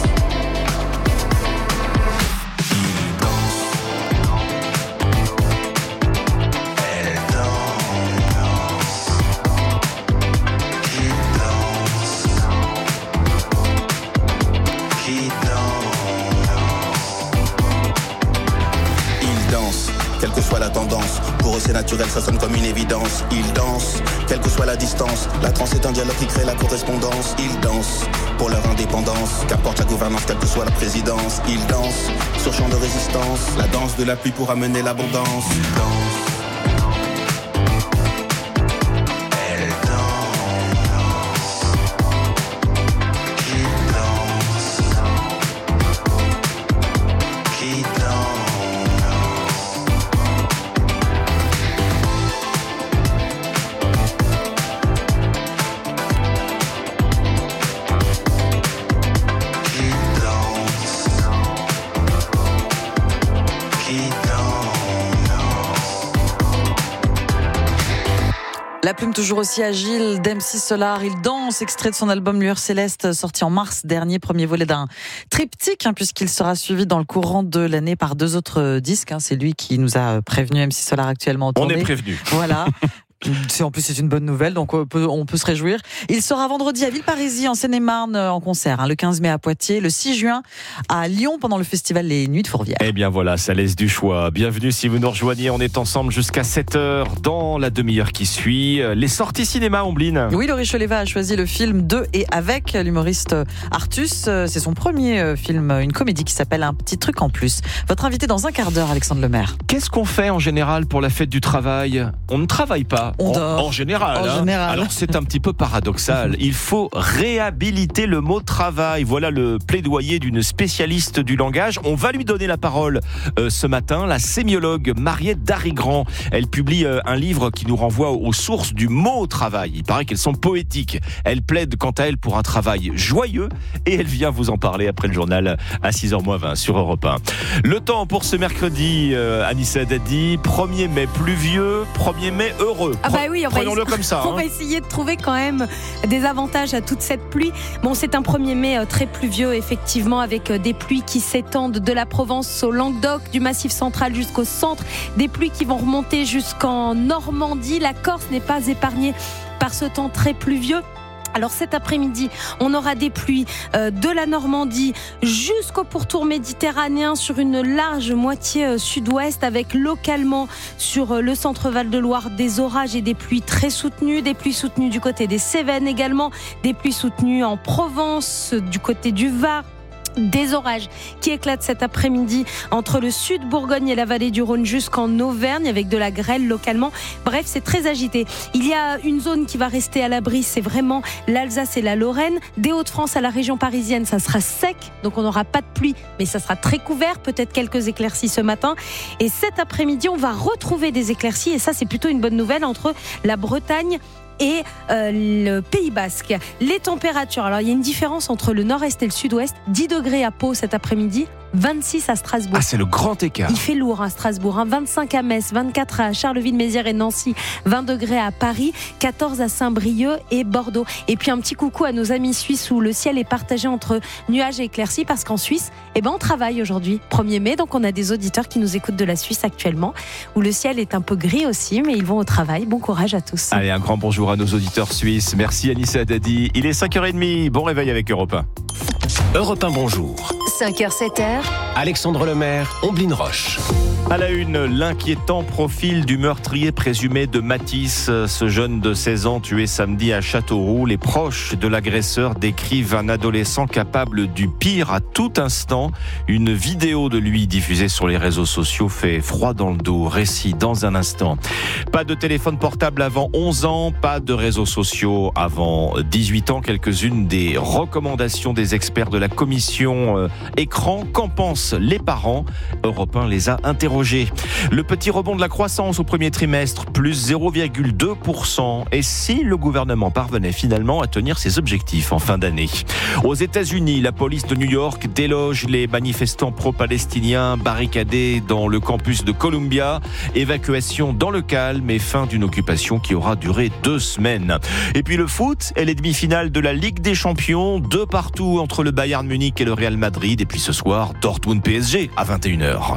Quelle que soit la tendance, pour eux c'est naturel, ça sonne comme une évidence. Ils dansent, quelle que soit la distance. La trance est un dialogue qui crée la correspondance. Ils dansent pour leur indépendance, qu'apporte la gouvernance, quelle que soit la présidence. Ils dansent sur champ de résistance, la danse de la pluie pour amener l'abondance. Ils dansent. La plume toujours aussi agile d'M C Solar, il danse, extrait de son album Lueur Céleste, sorti en mars dernier, premier volet d'un triptyque, hein, puisqu'il sera suivi dans le courant de l'année par deux autres disques. Hein, c'est lui qui nous a prévenu, M C Solar actuellement en tournée. On est prévenu. Voilà. C'est, en plus, c'est une bonne nouvelle, donc on peut, on peut se réjouir. Il sera vendredi à Villeparisis, en Seine-et-Marne, en concert. Hein, le quinze mai à Poitiers, le six juin à Lyon, pendant le festival Les Nuits de Fourvière. Eh bien voilà, ça laisse du choix. Bienvenue si vous nous rejoignez. On est ensemble jusqu'à sept heures dans la demi-heure qui suit. Les sorties cinéma, Omblin. Oui, Laurie Choleva a choisi le film de et avec l'humoriste Artus. C'est son premier film, une comédie qui s'appelle Un petit truc en plus. Votre invité dans un quart d'heure, Alexandre Lemaire. Qu'est-ce qu'on fait en général pour la fête du travail? On ne travaille pas. On en, dort. En général. En hein. général. Alors c'est un petit peu paradoxal. Il faut réhabiliter le mot travail. Voilà le plaidoyer d'une spécialiste du langage. On va lui donner la parole euh, ce matin, la sémiologue Mariette Darigrand. Elle publie euh, un livre qui nous renvoie aux sources du mot travail. Il paraît qu'elles sont poétiques. Elle plaide quant à elle pour un travail joyeux et elle vient vous en parler après le journal à six heures moins vingt sur Europe un. Le temps pour ce mercredi, euh, Anissa Dadi, premier mai pluvieux, premier mai heureux. Ah bah oui, on va, Prenons-le comme ça, on hein. va essayer de trouver quand même des avantages à toute cette pluie. Bon, c'est un premier mai très pluvieux, effectivement, avec des pluies qui s'étendent de la Provence au Languedoc, du Massif central jusqu'au centre, des pluies qui vont remonter jusqu'en Normandie. La Corse n'est pas épargnée par ce temps très pluvieux. Alors cet après-midi, on aura des pluies euh, de la Normandie jusqu'au pourtour méditerranéen sur une large moitié euh, sud-ouest, avec localement sur euh, le centre Val-de-Loire des orages et des pluies très soutenues, des pluies soutenues du côté des Cévennes également, des pluies soutenues en Provence, du côté du Var, Des orages qui éclatent cet après-midi entre le sud Bourgogne et la vallée du Rhône jusqu'en Auvergne avec de la grêle localement. Bref, c'est très agité. Il y a une zone qui va rester à l'abri, c'est vraiment l'Alsace et la Lorraine. Des Hauts-de-France à la région parisienne, ça sera sec, donc on n'aura pas de pluie, mais ça sera très couvert, peut-être quelques éclaircies ce matin. Et cet après-midi, on va retrouver des éclaircies et ça, c'est plutôt une bonne nouvelle entre la Bretagne et euh, le Pays Basque. Les températures, alors il y a une différence entre le nord-est et le sud-ouest. dix degrés à Pau cet après-midi, vingt-six à Strasbourg. Ah, c'est le grand écart. Il fait lourd à Strasbourg, hein. vingt-cinq à Metz, vingt-quatre à Charleville-Mézières et Nancy, vingt degrés à Paris, quatorze à Saint-Brieuc et Bordeaux. Et puis un petit coucou à nos amis suisses où le ciel est partagé entre nuages et éclaircies parce qu'en Suisse, eh ben, on travaille aujourd'hui, premier mai, donc on a des auditeurs qui nous écoutent de la Suisse actuellement, où le ciel est un peu gris aussi, mais ils vont au travail. Bon courage à tous. Allez, un grand bonjour à nos auditeurs suisses. Merci Anissa Dadi. Il est cinq heures trente. Bon réveil avec Europe un. Europe un, bonjour. cinq heures, sept heures. Alexandre Lemaire, Omblin Roche. À la une, l'inquiétant profil du meurtrier présumé de Matisse, ce jeune de seize ans tué samedi à Châteauroux. Les proches de l'agresseur décrivent un adolescent capable du pire à tout instant. Une vidéo de lui diffusée sur les réseaux sociaux fait froid dans le dos. Récit dans un instant. Pas de téléphone portable avant onze ans, pas de réseaux sociaux avant dix-huit ans. Quelques-unes des recommandations des experts de la commission euh, écran. Qu'en pensent les parents ? Europe un les a interrogés. Le petit rebond de la croissance au premier trimestre, plus zéro virgule deux pour cent. Et si le gouvernement parvenait finalement à tenir ses objectifs en fin d'année ? Aux États-Unis, la police de New York déloge les manifestants pro-palestiniens barricadés dans le campus de Columbia. Évacuation dans le calme et fin d'une occupation qui aura duré deux semaines. Et puis le foot et les demi-finales de la Ligue des Champions, deux partout entre le Bayern Munich et le Real Madrid. Et puis ce soir, Dortmund P S G à vingt et une heures.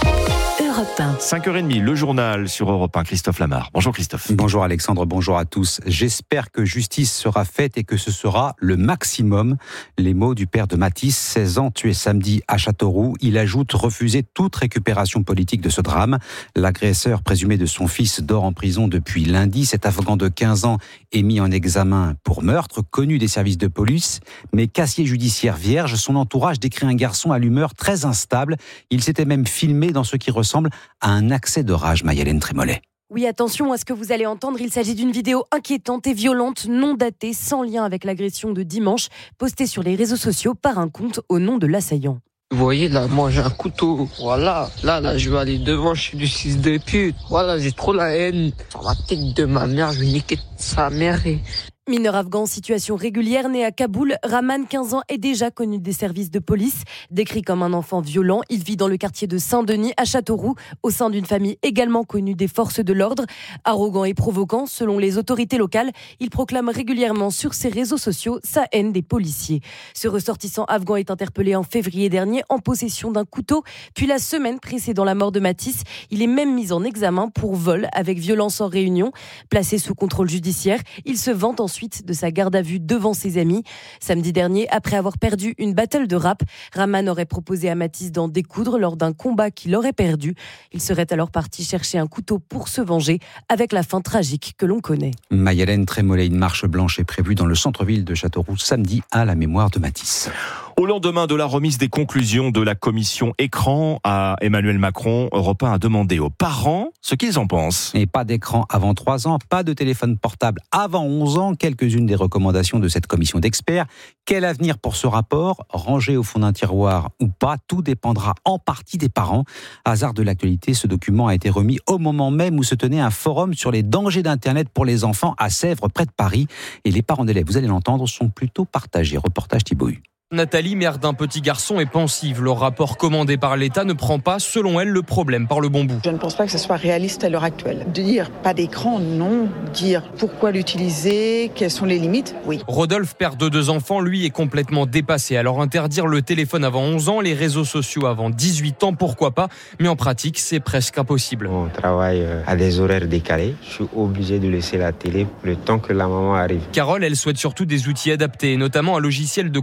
cinq heures trente, le journal sur Europe un, Christophe Lamar. Bonjour Christophe. Bonjour Alexandre, bonjour à tous. J'espère que justice sera faite et que ce sera le maximum. Les mots du père de Matisse, seize ans, tué samedi à Châteauroux. Il ajoute refuser toute récupération politique de ce drame. L'agresseur présumé de son fils dort en prison depuis lundi. Cet Afghan de quinze ans est mis en examen pour meurtre, connu des services de police, mais casier judiciaire vierge. Son entourage décrit un garçon à l'humeur très instable. Il s'était même filmé dans ce qui ressemble à un accès de rage, Maï-Hélène Trémollet. Oui, attention à ce que vous allez entendre. Il s'agit d'une vidéo inquiétante et violente, non datée, sans lien avec l'agression de dimanche, postée sur les réseaux sociaux par un compte au nom de l'assaillant. Vous voyez, là, moi, j'ai un couteau. Voilà. Là, là, je vais aller devant, je suis du fils de pute. Voilà, j'ai trop la haine. Sur la tête de ma mère, je vais niquer sa mère. Et... Mineur afghan en situation régulière, né à Kaboul, Rahman, quinze ans, est déjà connu des services de police. Décrit comme un enfant violent, il vit dans le quartier de Saint-Denis, à Châteauroux, au sein d'une famille également connue des forces de l'ordre. Arrogant et provoquant, selon les autorités locales, il proclame régulièrement sur ses réseaux sociaux sa haine des policiers. Ce ressortissant afghan est interpellé en février dernier en possession d'un couteau. Puis la semaine précédant la mort de Matisse, il est même mis en examen pour vol avec violence en réunion. Placé sous contrôle judiciaire, il se vante en Ensuite de sa garde à vue devant ses amis. Samedi dernier, après avoir perdu une battle de rap, Rahman aurait proposé à Matisse d'en découdre lors d'un combat qu'il aurait perdu. Il serait alors parti chercher un couteau pour se venger, avec la fin tragique que l'on connaît. Maï-Hélène Trémollet, une marche blanche est prévue dans le centre-ville de Châteauroux samedi à la mémoire de Matisse. Au lendemain de la remise des conclusions de la commission écran à Emmanuel Macron, Europe un a demandé aux parents ce qu'ils en pensent. Et pas d'écran avant trois ans, pas de téléphone portable avant onze ans, quelques-unes des recommandations de cette commission d'experts. Quel avenir pour ce rapport ? Rangé au fond d'un tiroir ou pas, tout dépendra en partie des parents. Hasard de l'actualité, ce document a été remis au moment même où se tenait un forum sur les dangers d'Internet pour les enfants à Sèvres, près de Paris. Et les parents d'élèves, vous allez l'entendre, sont plutôt partagés. Reportage Thibaut Hu. Nathalie, mère d'un petit garçon, est pensive. Le rapport commandé par l'État ne prend pas, selon elle, le problème par le bon bout. Je ne pense pas que ce soit réaliste à l'heure actuelle. Dire pas d'écran, non. Dire pourquoi l'utiliser, quelles sont les limites, oui. Rodolphe, père de deux enfants, lui, est complètement dépassé. Alors interdire le téléphone avant onze ans, les réseaux sociaux avant dix-huit ans, pourquoi pas ? Mais en pratique, c'est presque impossible. On travaille à des horaires décalés. Je suis obligé de laisser la télé le temps que la maman arrive. Carole, elle souhaite surtout des outils adaptés, notamment un logiciel de contrôle parental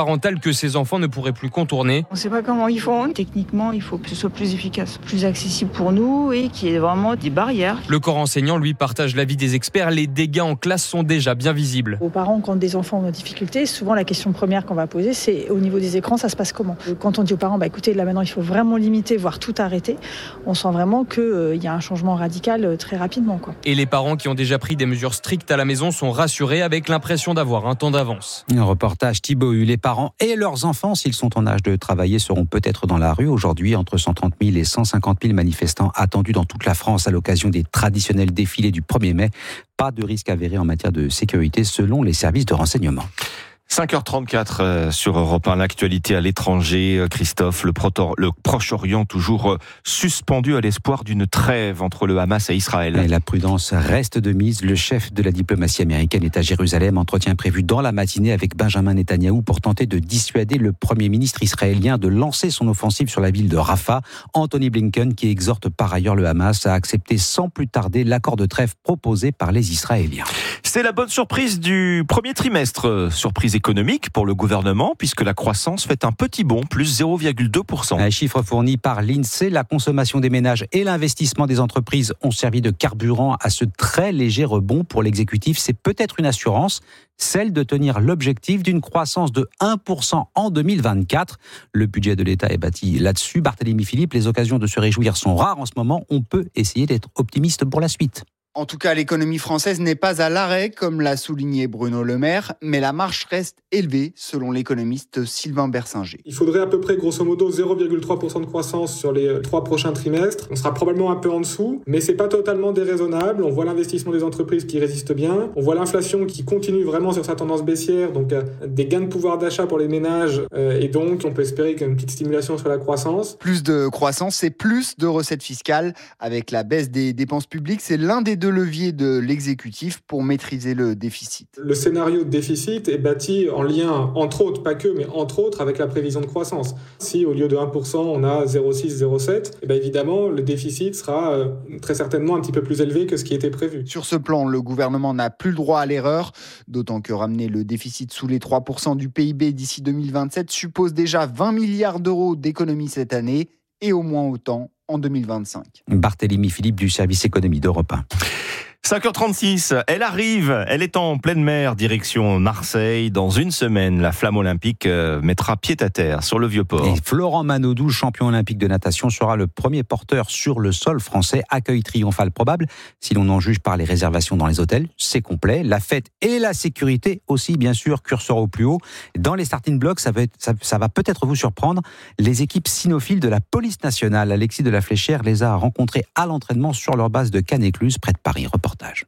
parentale que ses enfants ne pourraient plus contourner. On ne sait pas comment ils font. Techniquement, il faut que ce soit plus efficace, plus accessible pour nous et qu'il y ait vraiment des barrières. Le corps enseignant, lui, partage l'avis des experts. Les dégâts en classe sont déjà bien visibles. Aux parents, quand des enfants ont des difficultés, souvent la question première qu'on va poser, c'est au niveau des écrans, ça se passe comment ? Quand on dit aux parents, bah, écoutez, là maintenant, il faut vraiment limiter, voire tout arrêter, on sent vraiment qu'il euh, y a un changement radical euh, très rapidement, quoi. Et les parents qui ont déjà pris des mesures strictes à la maison sont rassurés avec l'impression d'avoir un temps d'avance. Un reportage Thibaut Hu. Les parents et leurs enfants, s'ils sont en âge de travailler, seront peut-être dans la rue. Aujourd'hui, entre cent trente mille et cent cinquante mille manifestants attendus dans toute la France à l'occasion des traditionnels défilés du premier mai. Pas de risque avéré en matière de sécurité selon les services de renseignement. cinq heures trente-quatre sur Europe un, l'actualité à l'étranger. Christophe, le, Protor- le Proche-Orient toujours suspendu à l'espoir d'une trêve entre le Hamas et Israël. Et la prudence reste de mise. Le chef de la diplomatie américaine est à Jérusalem. Entretien prévu dans la matinée avec Benjamin Netanyahou pour tenter de dissuader le Premier ministre israélien de lancer son offensive sur la ville de Rafah. Anthony Blinken qui exhorte par ailleurs le Hamas à accepter sans plus tarder l'accord de trêve proposé par les Israéliens. C'est la bonne surprise du premier trimestre. Surprise économique pour le gouvernement puisque la croissance fait un petit bond, plus zéro virgule deux pour cent. Un chiffre fourni par l'INSEE, la consommation des ménages et l'investissement des entreprises ont servi de carburant à ce très léger rebond pour l'exécutif. C'est peut-être une assurance, celle de tenir l'objectif d'une croissance de un pour cent en deux mille vingt-quatre. Le budget de l'État est bâti là-dessus. Barthélémy Philippe, les occasions de se réjouir sont rares en ce moment. On peut essayer d'être optimiste pour la suite. En tout cas, l'économie française n'est pas à l'arrêt, comme l'a souligné Bruno Le Maire, mais la marche reste élevée, selon l'économiste Sylvain Bersinger. Il faudrait à peu près, grosso modo, zéro virgule trois pour cent de croissance sur les trois prochains trimestres. On sera probablement un peu en dessous, mais c'est pas totalement déraisonnable. On voit l'investissement des entreprises qui résiste bien. On voit l'inflation qui continue vraiment sur sa tendance baissière, donc euh, des gains de pouvoir d'achat pour les ménages, euh, et donc on peut espérer qu'il y ait une petite stimulation sur la croissance. Plus de croissance, c'est plus de recettes fiscales. Avec la baisse des dépenses publiques, c'est l'un des deux leviers de l'exécutif pour maîtriser le déficit. Le scénario de déficit est bâti en lien, entre autres, pas que, mais entre autres, avec la prévision de croissance. Si au lieu de un pour cent, on a zéro virgule six, zéro virgule sept, et bien évidemment, le déficit sera euh, très certainement un petit peu plus élevé que ce qui était prévu. Sur ce plan, le gouvernement n'a plus le droit à l'erreur, d'autant que ramener le déficit sous les trois pour cent du P I B d'ici deux mille vingt-sept suppose déjà vingt milliards d'euros d'économies cette année et au moins autant en deux mille vingt-cinq. Barthélémy Philippe du service économie d'Europe un. cinq heures trente-six, elle arrive, elle est en pleine mer, direction Marseille. Dans une semaine, la flamme olympique mettra pied à terre sur le Vieux-Port. Et Florent Manodou, champion olympique de natation, sera le premier porteur sur le sol français. Accueil triomphal probable, si l'on en juge par les réservations dans les hôtels. C'est complet, la fête et la sécurité aussi, bien sûr, curseur au plus haut. Dans les starting blocks, ça va, être, ça, ça va peut-être vous surprendre, les équipes cynophiles de la police nationale. Alexis de la Fléchère les a rencontrées à l'entraînement sur leur base de Cannes-Écluse, près de Paris. Reportage.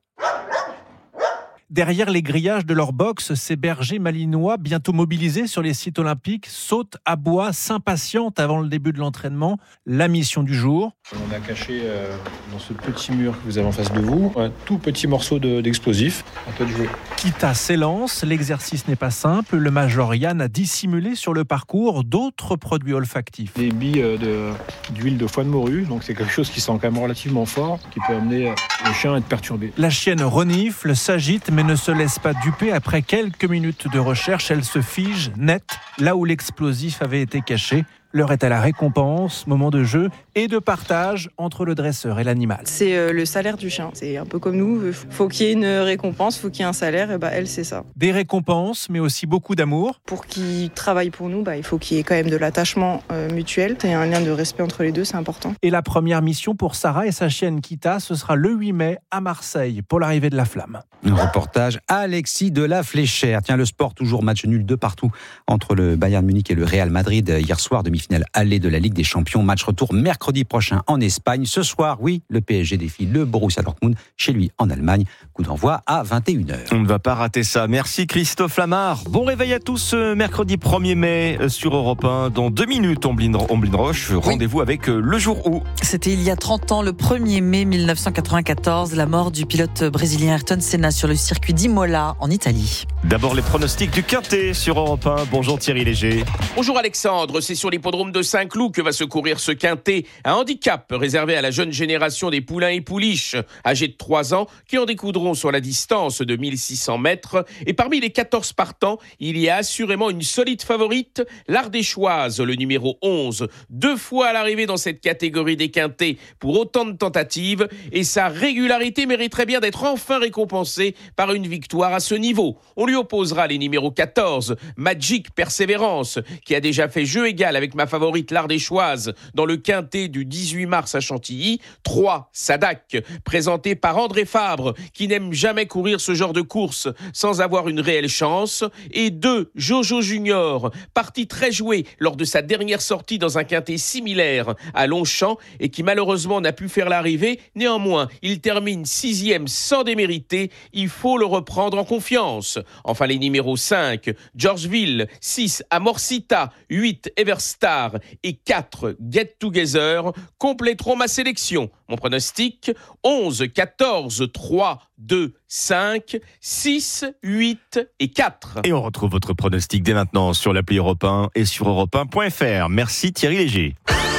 Derrière les grillages de leur box, ces bergers malinois, bientôt mobilisés sur les sites olympiques, sautent, aboient, s'impatientent avant le début de l'entraînement. La mission du jour. On a caché euh, dans ce petit mur que vous avez en face de vous un tout petit morceau de, d'explosif. À toi de jouer. Kita s'élance, l'exercice n'est pas simple. Le major Yann a dissimulé sur le parcours d'autres produits olfactifs. Des billes de, d'huile de foie de morue, donc c'est quelque chose qui sent quand même relativement fort, qui peut amener le chien à être perturbé. La chienne renifle, s'agite, mais ne se laisse pas duper. Après quelques minutes de recherche, elle se fige net là où l'explosif avait été caché. L'heure est à la récompense, moment de jeu et de partage entre le dresseur et l'animal. C'est euh, le salaire du chien. C'est un peu comme nous. Faut qu'il y ait une récompense, faut qu'il y ait un salaire. Et bah elle, c'est ça. Des récompenses, mais aussi beaucoup d'amour. Pour qu'il travaille pour nous, bah, il faut qu'il y ait quand même de l'attachement euh, mutuel. Il y a un lien de respect entre les deux, c'est important. Et la première mission pour Sarah et sa chienne Kita, ce sera le huit mai à Marseille pour l'arrivée de la flamme. Un reportage Alexis de la Fléchère. Tiens, le sport, toujours match nul de partout entre le Bayern Munich et le Real Madrid hier soir, demi-finale aller de la Ligue des Champions. Match retour mercredi prochain en Espagne. Ce soir, oui, le P S G défie le Borussia Dortmund chez lui en Allemagne. Coup d'envoi à vingt et une heures. On ne va pas rater ça. Merci Christophe Lamar. Bon réveil à tous ce mercredi premier mai sur Europe un. Dans deux minutes, Omblin Roche. Rendez-vous oui. avec le jour où. C'était il y a trente ans, le premier mai mille neuf cent quatre-vingt-quatorze, la mort du pilote brésilien Ayrton Senna sur le circuit d'Imola en Italie. D'abord les pronostics du Quintet sur Europe un. Bonjour Thierry Léger. Bonjour Alexandre, c'est sur l'hippodrome l'hippodrome de Saint-Cloud que va se courir ce quintet, un handicap réservé à la jeune génération des poulains et pouliches, âgés de trois ans, qui en découdront sur la distance de mille six cents mètres. Et parmi les quatorze partants, il y a assurément une solide favorite, l'Ardéchoise, le numéro onze, deux fois à l'arrivée dans cette catégorie des quintets pour autant de tentatives, et sa régularité mériterait bien d'être enfin récompensée par une victoire à ce niveau. On lui opposera les numéros quatorze, Magic Persévérance, qui a déjà fait jeu égal avec ma favorite l'Ardéchoise dans le quintet du dix-huit mars à Chantilly, trois, Sadak, présenté par André Fabre, qui n'aime jamais courir ce genre de course sans avoir une réelle chance, et deux, Jojo Junior, parti très joué lors de sa dernière sortie dans un quintet similaire à Longchamp et qui malheureusement n'a pu faire l'arrivée. Néanmoins, il termine sixième sans démériter, il faut le reprendre en confiance. Enfin, les numéros cinq, Georgeville, six, Amorcita, huit, Everstar et quatre, Get Together compléteront ma sélection. Mon pronostic, onze, quatorze, trois, deux, cinq, six, huit et quatre. Et on retrouve votre pronostic dès maintenant sur l'appli Europe un et sur europe un point f r. Merci Thierry Léger.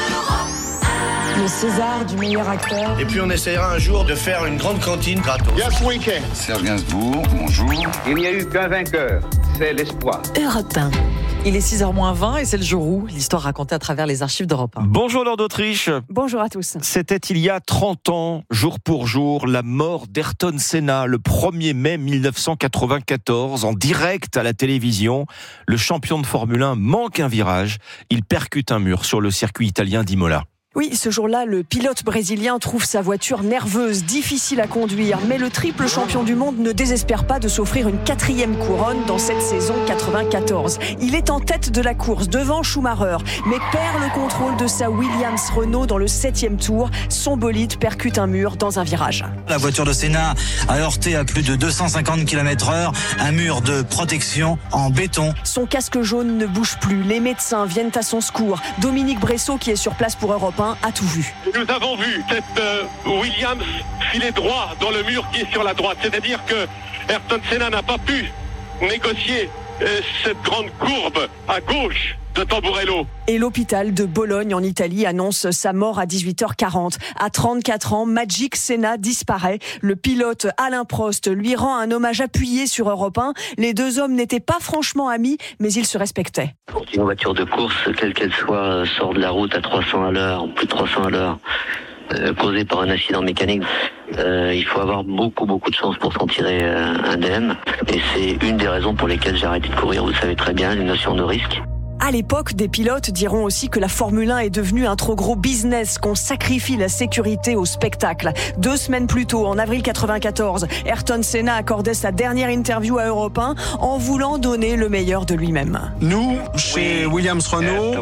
Le César du meilleur acteur. Et puis on essaiera un jour de faire une grande cantine gratos. Yes, weekend. Serge Gainsbourg, bonjour. Il n'y a eu qu'un vainqueur, c'est l'espoir. Europe un. Il est six heures moins vingt et c'est le jour où l'histoire racontée à travers les archives d'Europe un. Bonjour Lord d'Autriche. Bonjour à tous. C'était il y a trente ans, jour pour jour, la mort d'Ayrton Senna, le premier mai mille neuf cent quatre-vingt-quatorze, en direct à la télévision. Le champion de Formule un manque un virage. Il percute un mur sur le circuit italien d'Imola. Oui, ce jour-là, le pilote brésilien trouve sa voiture nerveuse, difficile à conduire. Mais le triple champion du monde ne désespère pas de s'offrir une quatrième couronne dans cette saison quatre-vingt-quatorze. Il est en tête de la course, devant Schumacher, mais perd le contrôle de sa Williams Renault dans le septième tour. Son bolide percute un mur dans un virage. La voiture de Senna a heurté à plus de deux cent cinquante kilomètres heure un mur de protection en béton. Son casque jaune ne bouge plus. Les médecins viennent à son secours. Dominique Bressot, qui est sur place pour Europe un, a tout vu. Nous avons vu cette euh, Williams filer droit dans le mur qui est sur la droite. C'est-à-dire que Ayrton Senna n'a pas pu négocier euh, cette grande courbe à gauche de Tamburello. Et l'hôpital de Bologne en Italie annonce sa mort à dix-huit heures quarante. À trente-quatre ans, Magic Senna disparaît. Le pilote Alain Prost lui rend un hommage appuyé sur Europe un. Les deux hommes n'étaient pas franchement amis, mais ils se respectaient. Quand une voiture de course, quelle qu'elle soit, sort de la route à trois cents à l'heure, plus de trois cents à l'heure, euh, causé par un accident mécanique, euh, il faut avoir beaucoup beaucoup de chance pour s'en tirer euh, indemne. Et c'est une des raisons pour lesquelles j'ai arrêté de courir. Vous savez très bien, les notions de risque. À l'époque, des pilotes diront aussi que la Formule un est devenue un trop gros business, qu'on sacrifie la sécurité au spectacle. Deux semaines plus tôt, en avril quatre-vingt-quatorze, Ayrton Senna accordait sa dernière interview à Europe un en voulant donner le meilleur de lui-même. Nous, chez Williams Renault,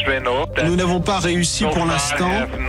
nous n'avons pas réussi pour l'instant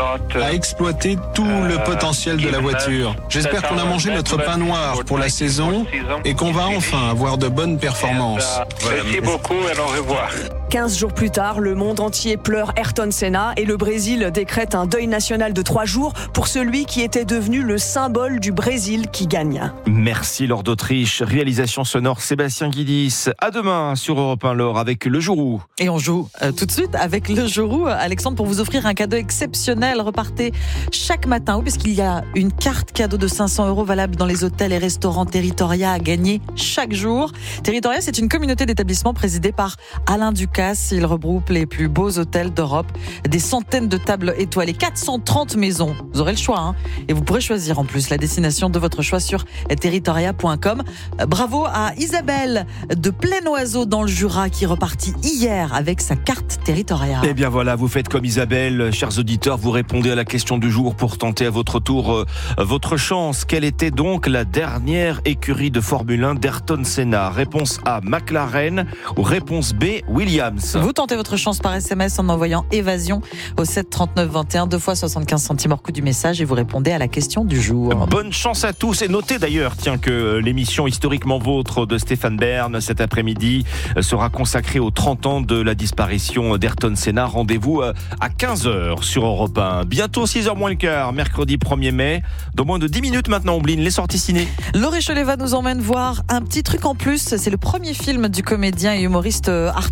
à exploiter tout le potentiel de la voiture. J'espère qu'on a mangé notre pain noir pour la saison et qu'on va enfin avoir de bonnes performances. Merci beaucoup et au revoir. quinze jours plus tard, le monde entier pleure Ayrton Senna et le Brésil décrète un deuil national de trois jours pour celui qui était devenu le symbole du Brésil qui gagne. Merci Lord d'Autriche. Réalisation sonore Sébastien Guidis. À demain sur Europe un, Laure, avec Le Jour où. Et on joue euh, tout de suite avec Le Jour où, Alexandre, pour vous offrir un cadeau exceptionnel. Repartez chaque matin, oui, puisqu'il y a une carte cadeau de cinq cents euros valable dans les hôtels et restaurants Territoria à gagner chaque jour. Territoria, c'est une communauté d'établissements présidée par Alain Ducasse. Il regroupe les plus beaux hôtels d'Europe, des centaines de tables étoilées, quatre cent trente maisons. Vous aurez le choix, hein. Et vous pourrez choisir en plus la destination de votre choix sur territoria point com. Bravo à Isabelle de Plaine-Oiseau dans le Jura qui est repartie hier avec sa carte Territoria. Eh bien voilà, vous faites comme Isabelle, chers auditeurs, vous répondez à la question du jour pour tenter à votre tour euh, votre chance. Quelle était donc la dernière écurie de Formule un d'Ayrton Senna? Réponse A, McLaren, ou réponse B, Williams. Vous tentez votre chance par S M S en envoyant évasion au sept trente-neuf vingt et un, deux fois soixante-quinze centimes hors coût du message, et vous répondez à la question du jour. Bonne chance à tous, et notez d'ailleurs tiens que l'émission Historiquement Vôtre de Stéphane Bern cet après-midi sera consacrée aux trente ans de la disparition d'Ayrton Senna. Rendez-vous à quinze heures sur Europe un. Bientôt six heures moins le quart, mercredi premier mai. Dans moins de dix minutes maintenant, Ombline, les sorties ciné. Laurie Choleva nous emmène voir un petit truc en plus. C'est le premier film du comédien et humoriste Artus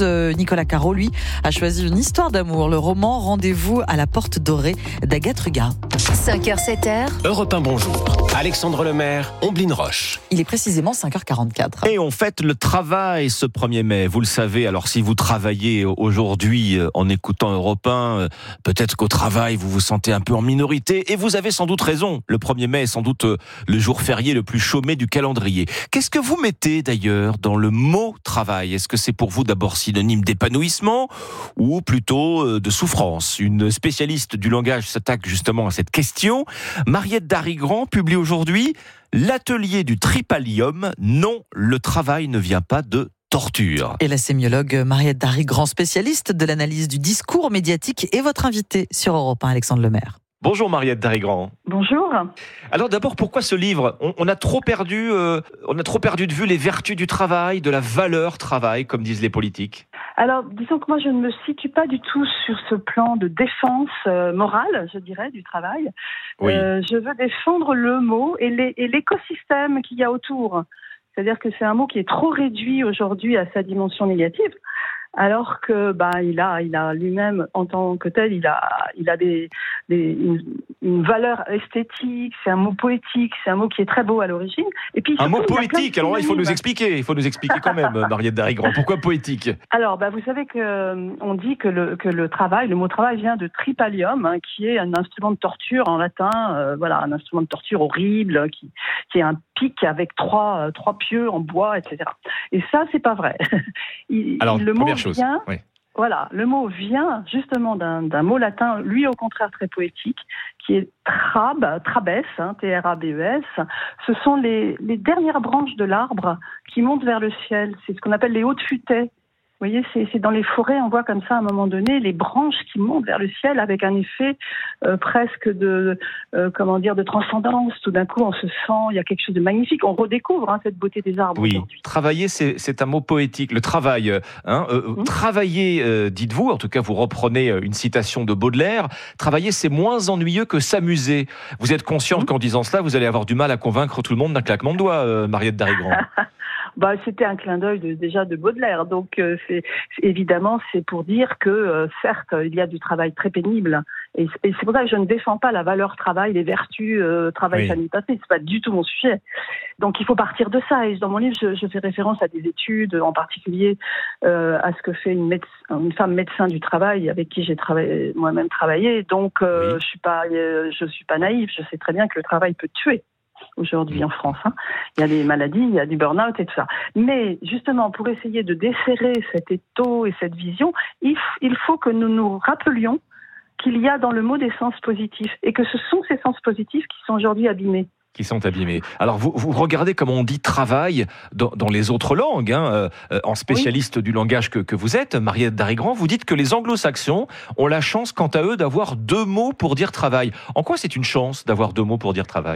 Nicolas Caro, lui, a choisi une histoire d'amour, le roman Rendez-vous à la porte dorée d'Agathe Rugat. cinq heures sept heures. Europe un, bonjour. Alexandre Lemaire, Omblin Roche. Il est précisément cinq heures quarante-quatre. Et on fête le travail ce premier mai, vous le savez. Alors si vous travaillez aujourd'hui en écoutant Europe un, peut-être qu'au travail vous vous sentez un peu en minorité, et vous avez sans doute raison. Le premier mai est sans doute le jour férié le plus chômé du calendrier. Qu'est-ce que vous mettez d'ailleurs dans le mot travail ? Est-ce que c'est pour vous d'abord synonyme d'épanouissement ou plutôt de souffrance ? Une spécialiste du langage s'attaque justement à cette question. Mariette Darigrand publie aujourd'hui l'atelier du tripalium. Non, le travail ne vient pas de torture. Et la sémiologue Mariette Darigrand, spécialiste de l'analyse du discours médiatique, est votre invitée sur Europe un, Alexandre Lemaire. Bonjour Mariette Darigrand. Bonjour. Alors d'abord, pourquoi ce livre ? on, on a trop perdu, euh, on a trop perdu de vue les vertus du travail, de la valeur travail, comme disent les politiques. Alors, disons que moi, je ne me situe pas du tout sur ce plan de défense euh, morale, je dirais, du travail. Oui. Euh, je veux défendre le mot et, les, et l'écosystème qu'il y a autour. C'est-à-dire que c'est un mot qui est trop réduit aujourd'hui à sa dimension négative. Alors que bah il a il a lui-même en tant que tel il a il a des, des une, une valeur esthétique, c'est un mot poétique, c'est un mot qui est très beau à l'origine. Et puis un surtout, mot poétique. Alors là, il faut nous expliquer, il faut nous expliquer quand même, Mariette Darigrand. Pourquoi poétique ? Alors bah vous savez que on dit que le que le travail, le mot travail vient de tripalium, hein, qui est un instrument de torture en latin, euh, voilà, un instrument de torture horrible qui qui est un pic avec trois euh, trois pieux en bois, et cetera. Et ça, c'est pas vrai. il, Alors le mot chose. Vient, oui. Voilà, le mot vient justement d'un, d'un mot latin, lui au contraire très poétique, qui est trab, trabes, hein, T R A B E S. Ce sont les, les dernières branches de l'arbre qui montent vers le ciel. C'est ce qu'on appelle les hautes futaies. Vous voyez, c'est, c'est dans les forêts, on voit comme ça à un moment donné les branches qui montent vers le ciel avec un effet euh, presque de, euh, comment dire, de transcendance. Tout d'un coup, on se sent, il y a quelque chose de magnifique. On redécouvre hein, cette beauté des arbres oui. aujourd'hui. Travailler, c'est, c'est un mot poétique. Le travail, hein, euh, mmh. travailler, euh, dites-vous, en tout cas, vous reprenez une citation de Baudelaire. Travailler, c'est moins ennuyeux que s'amuser. Vous êtes consciente mmh. qu'en disant cela, vous allez avoir du mal à convaincre tout le monde d'un claquement de doigts, euh, Mariette Darigrand. Bah, c'était un clin d'œil de, déjà de Baudelaire, donc euh, c'est, c'est évidemment c'est pour dire que euh, certes il y a du travail très pénible et, et c'est pour ça que je ne défends pas la valeur travail, les vertus euh, travail, famille, oui. passé, c'est pas du tout mon sujet. Donc il faut partir de ça et dans mon livre je, je fais référence à des études, en particulier euh, à ce que fait une, méde- une femme médecin du travail avec qui j'ai travaillé, moi-même travaillé. Donc euh, oui. je suis pas euh, je suis pas naïve, je sais très bien que le travail peut tuer. Aujourd'hui en France, hein. Il y a des maladies, il y a du burn-out et tout ça. Mais justement, pour essayer de desserrer cet étau et cette vision, il, f- il faut que nous nous rappelions qu'il y a dans le mot des sens positifs et que ce sont ces sens positifs qui sont aujourd'hui abîmés. Qui sont abîmés. Alors, vous, vous regardez comment on dit travail dans, dans les autres langues, hein, euh, en spécialiste oui. du langage que, que vous êtes, Mariette Darigrand, vous dites que les anglo-saxons ont la chance, quant à eux, d'avoir deux mots pour dire travail. En quoi c'est une chance d'avoir deux mots pour dire travail ?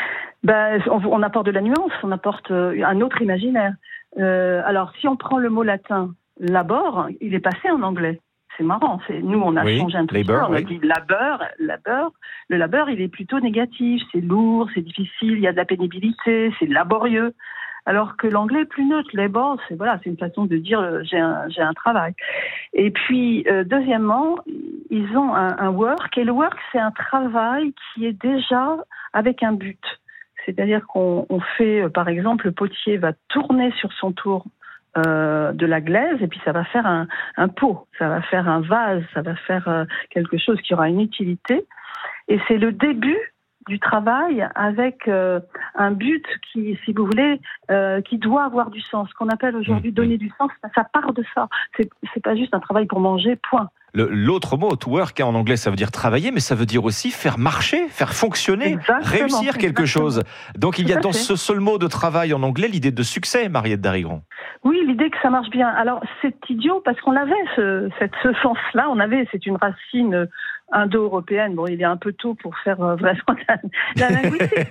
Ben, on, on apporte de la nuance, on apporte un autre imaginaire. Euh, alors, si on prend le mot latin labor, il est passé en anglais. C'est marrant. C'est, nous, on a oui, changé un tout petit peu. On oui. a dit labeur, labeur. Le labeur, il est plutôt négatif. C'est lourd, c'est difficile, il y a de la pénibilité, c'est laborieux. Alors que l'anglais est plus neutre. Labor, c'est voilà, c'est une façon de dire euh, j'ai un j'ai un travail. Et puis euh, deuxièmement, ils ont un, un work et le work, c'est un travail qui est déjà avec un but. C'est-à-dire qu'on on fait, euh, par exemple, le potier va tourner sur son tour euh, de la glaise et puis ça va faire un, un pot, ça va faire un vase, ça va faire euh, quelque chose qui aura une utilité. Et c'est le début du travail avec euh, un but qui, si vous voulez, euh, qui doit avoir du sens. Ce qu'on appelle aujourd'hui donner du sens, ça part de ça. C'est, c'est pas juste un travail pour manger, point. Le, l'autre mot, to work, hein, en anglais, ça veut dire travailler, mais ça veut dire aussi faire marcher, faire fonctionner, exactement, réussir quelque exactement. chose. Donc il y a dans ce seul mot de travail en anglais l'idée de succès, Mariette Darigrand. Oui, l'idée que ça marche bien. Alors c'est idiot parce qu'on avait ce, cette, ce sens-là, on avait, c'est une racine indo-européenne. Bon, il est un peu tôt pour faire euh, vraiment la, la linguistique,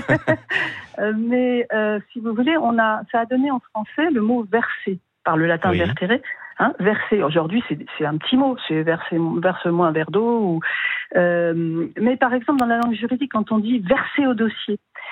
mais, mais euh, si vous voulez, on a, ça a donné en français le mot verser, par le latin oui. vertere. Hein, verser, aujourd'hui, c'est, c'est un petit mot, c'est verser, verse-moi un verre d'eau. Ou, euh, mais par exemple, dans la langue juridique, quand on dit verser au dossier,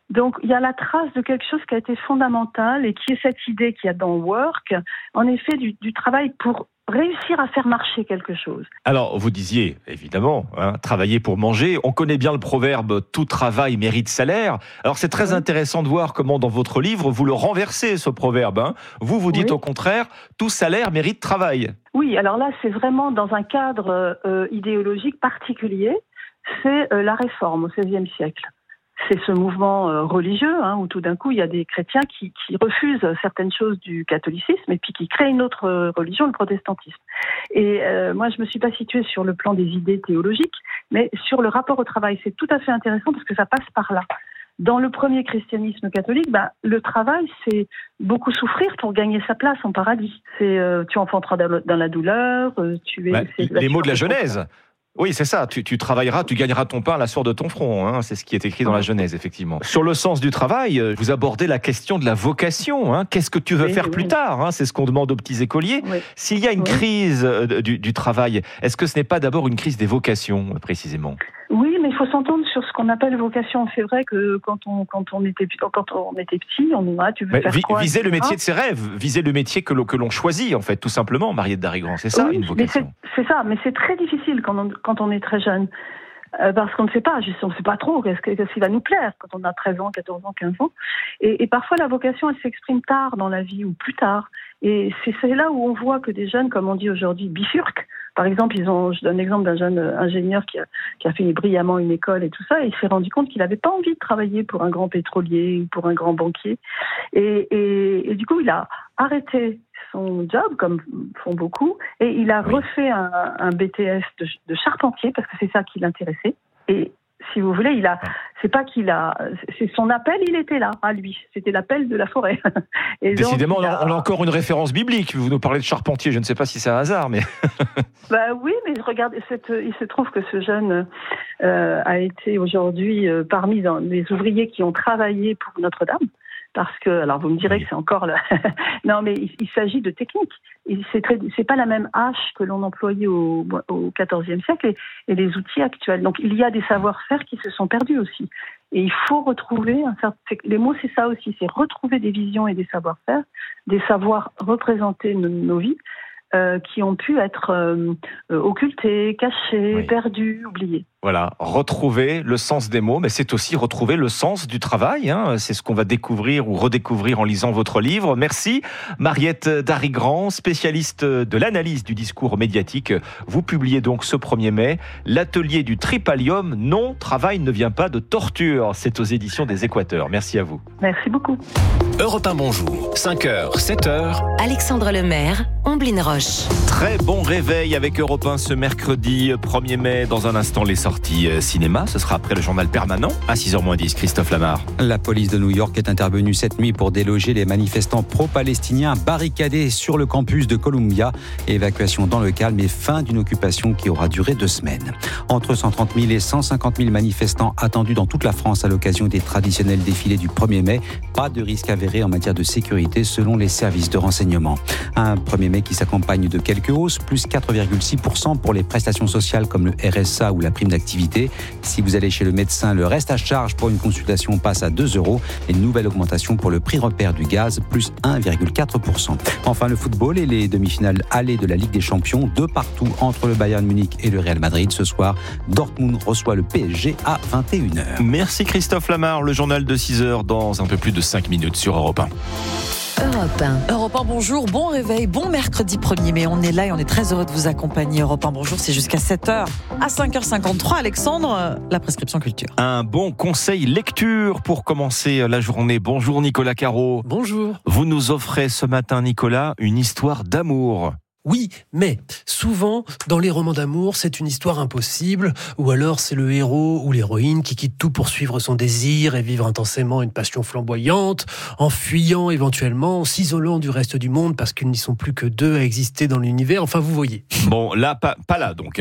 Donc, il y a la trace de quelque chose qui a été fondamental et qui est cette idée qu'il y a dans Work, en effet, du, du travail pour réussir à faire marcher quelque chose. Alors, vous disiez, évidemment, hein, travailler pour manger. On connaît bien le proverbe « tout travail mérite salaire ». Alors, c'est très oui. intéressant de voir comment, dans votre livre, vous le renversez, ce proverbe. Hein. Vous, vous dites oui. au contraire « tout salaire mérite travail ». Oui, alors là, c'est vraiment dans un cadre euh, idéologique particulier. C'est euh, la Réforme au seizième siècle. C'est ce mouvement euh, religieux hein, où tout d'un coup il y a des chrétiens qui, qui refusent certaines choses du catholicisme et puis qui créent une autre euh, religion, le protestantisme. Et euh, moi je me suis pas située sur le plan des idées théologiques, mais sur le rapport au travail. C'est tout à fait intéressant parce que ça passe par là. Dans le premier christianisme catholique, bah, le travail, c'est beaucoup souffrir pour gagner sa place en paradis. C'est euh, tu enfanteras dans la douleur, euh, tu es. Bah, c'est, les mots de la Genèse. Oui, c'est ça. Tu, tu travailleras, tu gagneras ton pain à la sueur de ton front. Hein. C'est ce qui est écrit dans la Genèse, effectivement. Sur le sens du travail, vous abordez la question de la vocation. Hein. Qu'est-ce que tu veux oui, faire oui. plus tard hein. C'est ce qu'on demande aux petits écoliers. Oui. S'il y a une oui. crise du, du travail, est-ce que ce n'est pas d'abord une crise des vocations, précisément ? Oui, mais il faut s'entendre sur ce qu'on appelle vocation. C'est vrai que quand on quand on était quand on était petit, on nous ah, tu veux mais faire vi- quoi Viser le métier de ses rêves, viser le métier que l'on, que l'on choisit en fait, tout simplement. Mariette Darigrand, c'est ça oui, une vocation. Mais c'est, c'est ça, mais c'est très difficile quand on quand on est très jeune. Euh, parce qu'on ne sait pas, on ne sait pas trop qu'est-ce, qu'est-ce qui va nous plaire quand on a treize ans, quatorze ans, quinze ans. Et, et parfois, la vocation, elle s'exprime tard dans la vie ou plus tard. Et c'est, c'est là où on voit que des jeunes, comme on dit aujourd'hui, bifurquent. Par exemple, ils ont, je donne l'exemple d'un jeune ingénieur qui a, qui a fait brillamment une école et tout ça, et il s'est rendu compte qu'il n'avait pas envie de travailler pour un grand pétrolier ou pour un grand banquier. Et, et, et du coup, il a arrêté son job, comme font beaucoup, et il a oui. refait un, un B T S de, de charpentier, parce que c'est ça qui l'intéressait. Et si vous voulez, il a, c'est pas qu'il a, c'est son appel, il était là, à lui. C'était l'appel de la forêt. Et décidément, donc, a... on a encore une référence biblique. Vous nous parlez de charpentier, je ne sais pas si c'est un hasard, mais. Bah oui, mais regardez, cette, il se trouve que ce jeune euh, a été aujourd'hui euh, parmi dans les ouvriers qui ont travaillé pour Notre-Dame. Parce que, alors vous me direz que c'est encore le... non, mais il, il s'agit de technique. Et c'est, très, c'est pas la même hache que l'on employait au, au quatorzième siècle et, et les outils actuels. Donc il y a des savoir-faire qui se sont perdus aussi. Et il faut retrouver, un certain, les mots c'est ça aussi, c'est retrouver des visions et des savoir-faire, des savoirs représenter nos, nos vies, euh, qui ont pu être euh, occultés, cachés, oui. perdus, oubliés. Voilà, retrouver le sens des mots, mais c'est aussi retrouver le sens du travail. Hein. C'est ce qu'on va découvrir ou redécouvrir en lisant votre livre. Merci Mariette Darigrand, spécialiste de l'analyse du discours médiatique. Vous publiez donc ce premier mai l'atelier du Tripalium. Non, travail ne vient pas de torture. C'est aux éditions des Équateurs. Merci à vous. Merci beaucoup. Europe un Bonjour, cinq heures, sept heures. Alexandre Lemaire, Omblin Roche. Très bon réveil avec Europe un ce mercredi premier mai. Dans un instant, les sorties cinéma, ce sera après le journal permanent à six heures moins dix. Christophe Lamar. La police de New York est intervenue cette nuit pour déloger les manifestants pro-palestiniens barricadés sur le campus de Columbia. Évacuation dans le calme et fin d'une occupation qui aura duré deux semaines. Entre cent trente mille et cent cinquante mille manifestants attendus dans toute la France à l'occasion des traditionnels défilés du premier mai. Pas de risque avéré en matière de sécurité selon les services de renseignement. Un premier mai qui s'accompagne de quelques hausses, plus quatre virgule six pour cent pour les prestations sociales comme le R S A ou la prime d'activité. Si vous allez chez le médecin, le reste à charge pour une consultation passe à deux euros. Et une nouvelle augmentation pour le prix repère du gaz, plus un virgule quatre pour cent. Enfin, le football et les demi-finales allées de la Ligue des Champions, de partout entre le Bayern Munich et le Real Madrid. Ce soir, Dortmund reçoit le P S G à vingt et une heures. Merci Christophe Lamar. Le journal de six heures dans un peu plus de cinq minutes sur Europe un. Europe un. Europe un, bonjour, bon réveil, bon mercredi premier mai. On est là et on est très heureux de vous accompagner. Europe un, bonjour, c'est jusqu'à sept heures. À cinq heures cinquante-trois, Alexandre, la prescription culture. Un bon conseil lecture pour commencer la journée. Bonjour Nicolas Caro. Bonjour. Vous nous offrez ce matin, Nicolas, une histoire d'amour. Oui, mais souvent, dans les romans d'amour, c'est une histoire impossible, ou alors c'est le héros ou l'héroïne qui quitte tout pour suivre son désir et vivre intensément une passion flamboyante, en fuyant éventuellement, en s'isolant du reste du monde parce qu'ils n'y sont plus que deux à exister dans l'univers. Enfin, vous voyez. Bon, là, pas, pas là donc, hein.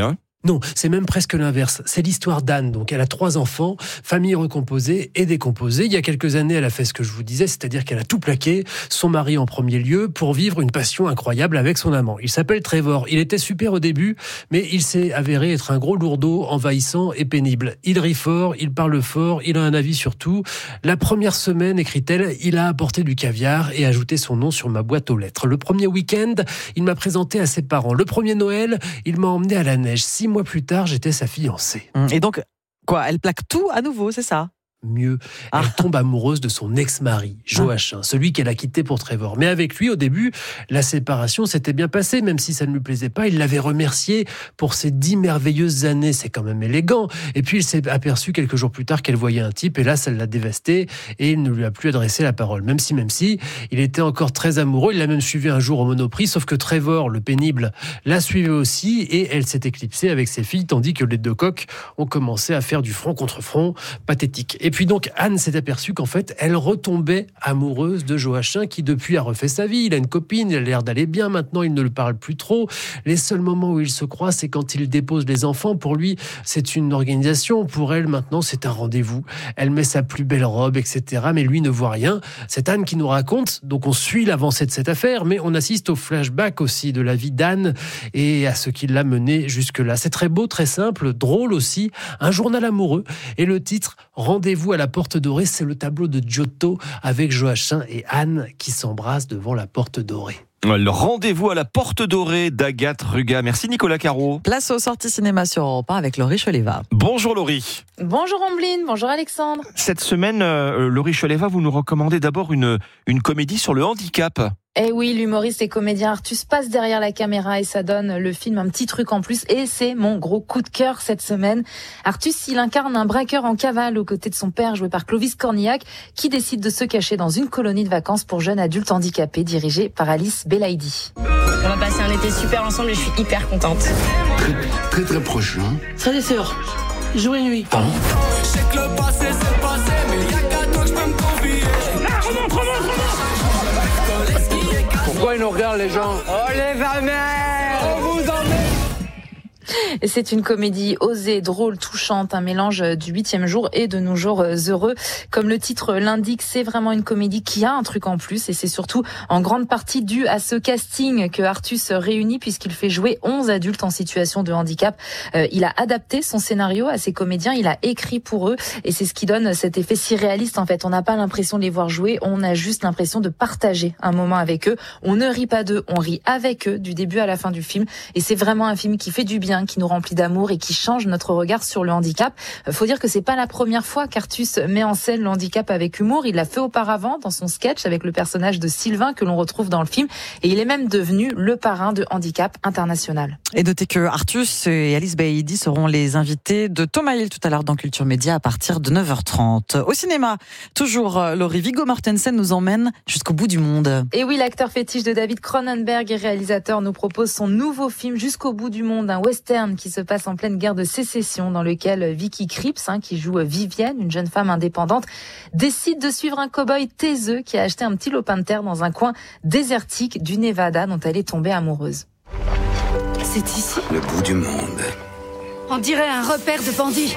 Non, c'est même presque l'inverse. C'est l'histoire d'Anne. Donc, elle a trois enfants, famille recomposée et décomposée. Il y a quelques années, elle a fait ce que je vous disais, c'est-à-dire qu'elle a tout plaqué, son mari en premier lieu, pour vivre une passion incroyable avec son amant. Il s'appelle Trevor. Il était super au début, mais il s'est avéré être un gros lourdeau, envahissant et pénible. Il rit fort, il parle fort, il a un avis sur tout. La première semaine, écrit-elle, il a apporté du caviar et ajouté son nom sur ma boîte aux lettres. Le premier week-end, il m'a présenté à ses parents. Le premier Noël, il m'a emmené à la neige. Six mois plus tard, j'étais sa fiancée. Et donc, quoi, elle plaque tout à nouveau, c'est ça ? Mieux, elle ah. tombe amoureuse de son ex-mari, Joachim, ah. celui qu'elle a quitté pour Trevor. Mais avec lui, au début, la séparation s'était bien passée, même si ça ne lui plaisait pas. Il l'avait remercié pour ces dix merveilleuses années. C'est quand même élégant. Et puis, il s'est aperçu quelques jours plus tard qu'elle voyait un type, et là, ça l'a dévasté, et il ne lui a plus adressé la parole. Même si, même si, il était encore très amoureux. Il l'a même suivi un jour au Monoprix, sauf que Trevor, le pénible, l'a suivi aussi, et elle s'est éclipsée avec ses filles, tandis que les deux coqs ont commencé à faire du front contre front. Pathétique. Et puis donc, Anne s'est aperçue qu'en fait, elle retombait amoureuse de Joachim, qui depuis a refait sa vie. Il a une copine, il a l'air d'aller bien. Maintenant, il ne le parle plus trop. Les seuls moments où ils se croient, c'est quand il dépose les enfants. Pour lui, c'est une organisation. Pour elle, maintenant, c'est un rendez-vous. Elle met sa plus belle robe, et cetera. Mais lui ne voit rien. C'est Anne qui nous raconte. Donc, on suit l'avancée de cette affaire, mais on assiste au flashback aussi de la vie d'Anne et à ce qui l'a menée jusque-là. C'est très beau, très simple, drôle aussi. Un journal amoureux. Et le titre, Rendez-vous à la porte dorée, c'est le tableau de Giotto avec Joachim et Anne qui s'embrassent devant la porte dorée. Le rendez-vous à la porte dorée d'Agathe Ruga. Merci Nicolas Caro. Place aux sorties cinéma sur Europe un avec Laurie Choleva. Bonjour Laurie. Bonjour Ombline, bonjour Alexandre. Cette semaine, euh, Laurie Choleva, vous nous recommandez d'abord une, une comédie sur le handicap. Eh oui, l'humoriste et comédien Artus passe derrière la caméra et ça donne le film un petit truc en plus. Et c'est mon gros coup de cœur cette semaine. Artus, il incarne un braqueur en cavale aux côtés de son père, joué par Clovis Cornillac, qui décide de se cacher dans une colonie de vacances pour jeunes adultes handicapés, dirigée par Alice Belaïdi. On va passer un été super ensemble et je suis hyper contente. Très très, très proche, hein. Frères et sœurs, jour et nuit. Pardon ? Je sais que le passé c'est passé, mais y'a qu'à toi que je peux me confier. Pourquoi ils nous regardent les gens ? Oh les familles, on vous emmène. Et c'est une comédie osée, drôle, touchante, un mélange du huitième jour et de nos jours heureux. Comme le titre l'indique, c'est vraiment une comédie qui a un truc en plus et c'est surtout en grande partie dû à ce casting que Artus réunit puisqu'il fait jouer onze adultes en situation de handicap. Euh, il a adapté son scénario à ses comédiens, il a écrit pour eux et c'est ce qui donne cet effet si réaliste en fait. On n'a pas l'impression de les voir jouer, on a juste l'impression de partager un moment avec eux. On ne rit pas d'eux, on rit avec eux du début à la fin du film et c'est vraiment un film qui fait du bien, qui nous remplit d'amour et qui change notre regard sur le handicap. Faut dire que c'est pas la première fois qu'Artus met en scène le handicap avec humour. Il l'a fait auparavant dans son sketch avec le personnage de Sylvain que l'on retrouve dans le film et il est même devenu le parrain de Handicap International. Et notez que Artus et Alice Belaïdi seront les invités de Thomas Hill tout à l'heure dans Culture Média à partir de neuf heures trente. Au cinéma, toujours Laurie, Viggo Mortensen nous emmène jusqu'au bout du monde. Et oui, l'acteur fétiche de David Cronenberg et réalisateur nous propose son nouveau film Jusqu'au bout du monde, un western qui se passe en pleine guerre de sécession dans lequel Vicky Krieps, hein, qui joue Vivienne, une jeune femme indépendante, décide de suivre un cow-boy taiseux qui a acheté un petit lopin de terre dans un coin désertique du Nevada dont elle est tombée amoureuse. C'est ici ? Le bout du monde. On dirait un repère de bandits.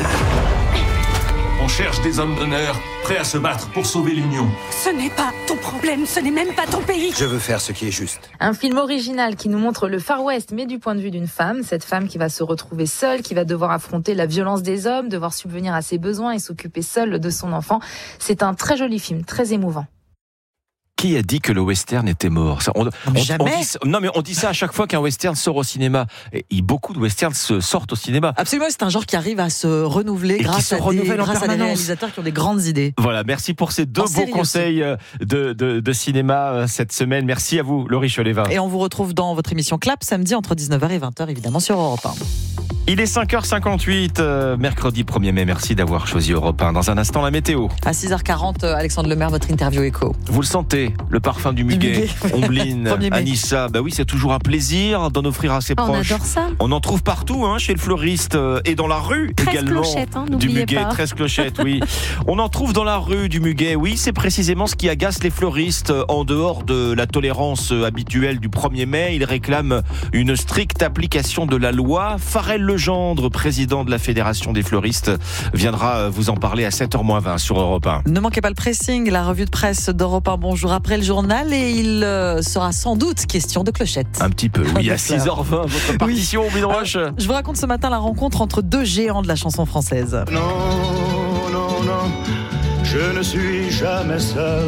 On cherche des hommes d'honneur, prêts à se battre pour sauver l'Union. Ce n'est pas ton problème, ce n'est même pas ton pays. Je veux faire ce qui est juste. Un film original qui nous montre le Far West, mais du point de vue d'une femme. Cette femme qui va se retrouver seule, qui va devoir affronter la violence des hommes, devoir subvenir à ses besoins et s'occuper seule de son enfant. C'est un très joli film, très émouvant. Qui a dit que le western était mort ? Ça, on, on, Jamais. On dit, non, mais on dit ça à chaque fois qu'un western sort au cinéma. Et, et beaucoup de westerns se sortent au cinéma. Absolument, c'est un genre qui arrive à se renouveler et grâce, se à, des, grâce à des réalisateurs qui ont des grandes idées. Voilà, merci pour ces deux en beaux conseils de, de, de cinéma cette semaine. Merci à vous, Laurie Choleva. Et on vous retrouve dans votre émission Clap samedi entre dix-neuf heures et vingt heures, évidemment, sur Europe un. Il est cinq heures cinquante-huit, euh, mercredi premier mai. Merci d'avoir choisi Europe un. Dans un instant, la météo. À six heures quarante, Alexandre Lemaire, votre interview écho. Vous le sentez, le parfum du muguet, Ombline, Anissa. Bah oui, c'est toujours un plaisir d'en offrir à ses oh, proches. On adore ça. On en trouve partout, hein, chez le fleuriste euh, et dans la rue également. treize clochettes, hein, du muguet, pas. treize clochettes, oui. On en trouve dans la rue du muguet, oui. C'est précisément ce qui agace les fleuristes. En dehors de la tolérance habituelle du premier mai, ils réclament une stricte application de la loi. Farel Le Legendre, président de la Fédération des fleuristes, viendra vous en parler à sept heures moins vingt sur Europe un. Ne manquez pas le pressing, la revue de presse d'Europe un. Bonjour après le journal et il euh, sera sans doute question de clochette. Un petit peu, oui, à six heures vingt, votre partition, oui. Omblin Roche. Euh, je vous raconte ce matin la rencontre entre deux géants de la chanson française. Non, non, non, je ne suis jamais seul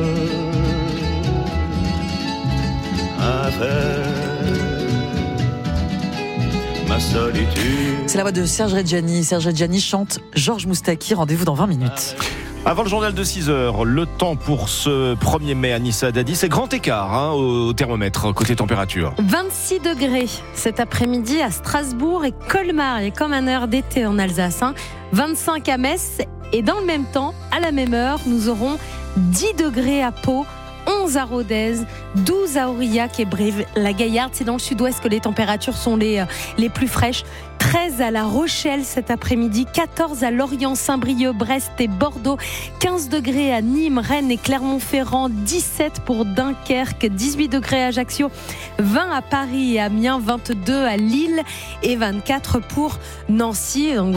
avec ma solitude. C'est la voix de Serge Reggiani. Serge Reggiani chante Georges Moustaki. Rendez-vous dans vingt minutes. Avant le journal de six heures, le temps pour ce premier mai à Nissa Dadi, c'est grand écart hein, au thermomètre côté température. vingt-six degrés cet après-midi à Strasbourg et Colmar, il est comme un heure d'été en Alsace. Hein. vingt-cinq à Metz et dans le même temps, à la même heure, nous aurons dix degrés à Pau, onze à Rodez, douze à Aurillac et Brive-la-Gaillarde. C'est dans le sud-ouest que les températures sont les, les plus fraîches. treize à La Rochelle cet après-midi, quatorze à Lorient, Saint-Brieuc, Brest et Bordeaux, quinze degrés à Nîmes, Rennes et Clermont-Ferrand, dix-sept pour Dunkerque, dix-huit degrés à Ajaccio, vingt à Paris et Amiens, vingt-deux à Lille et vingt-quatre pour Nancy. Donc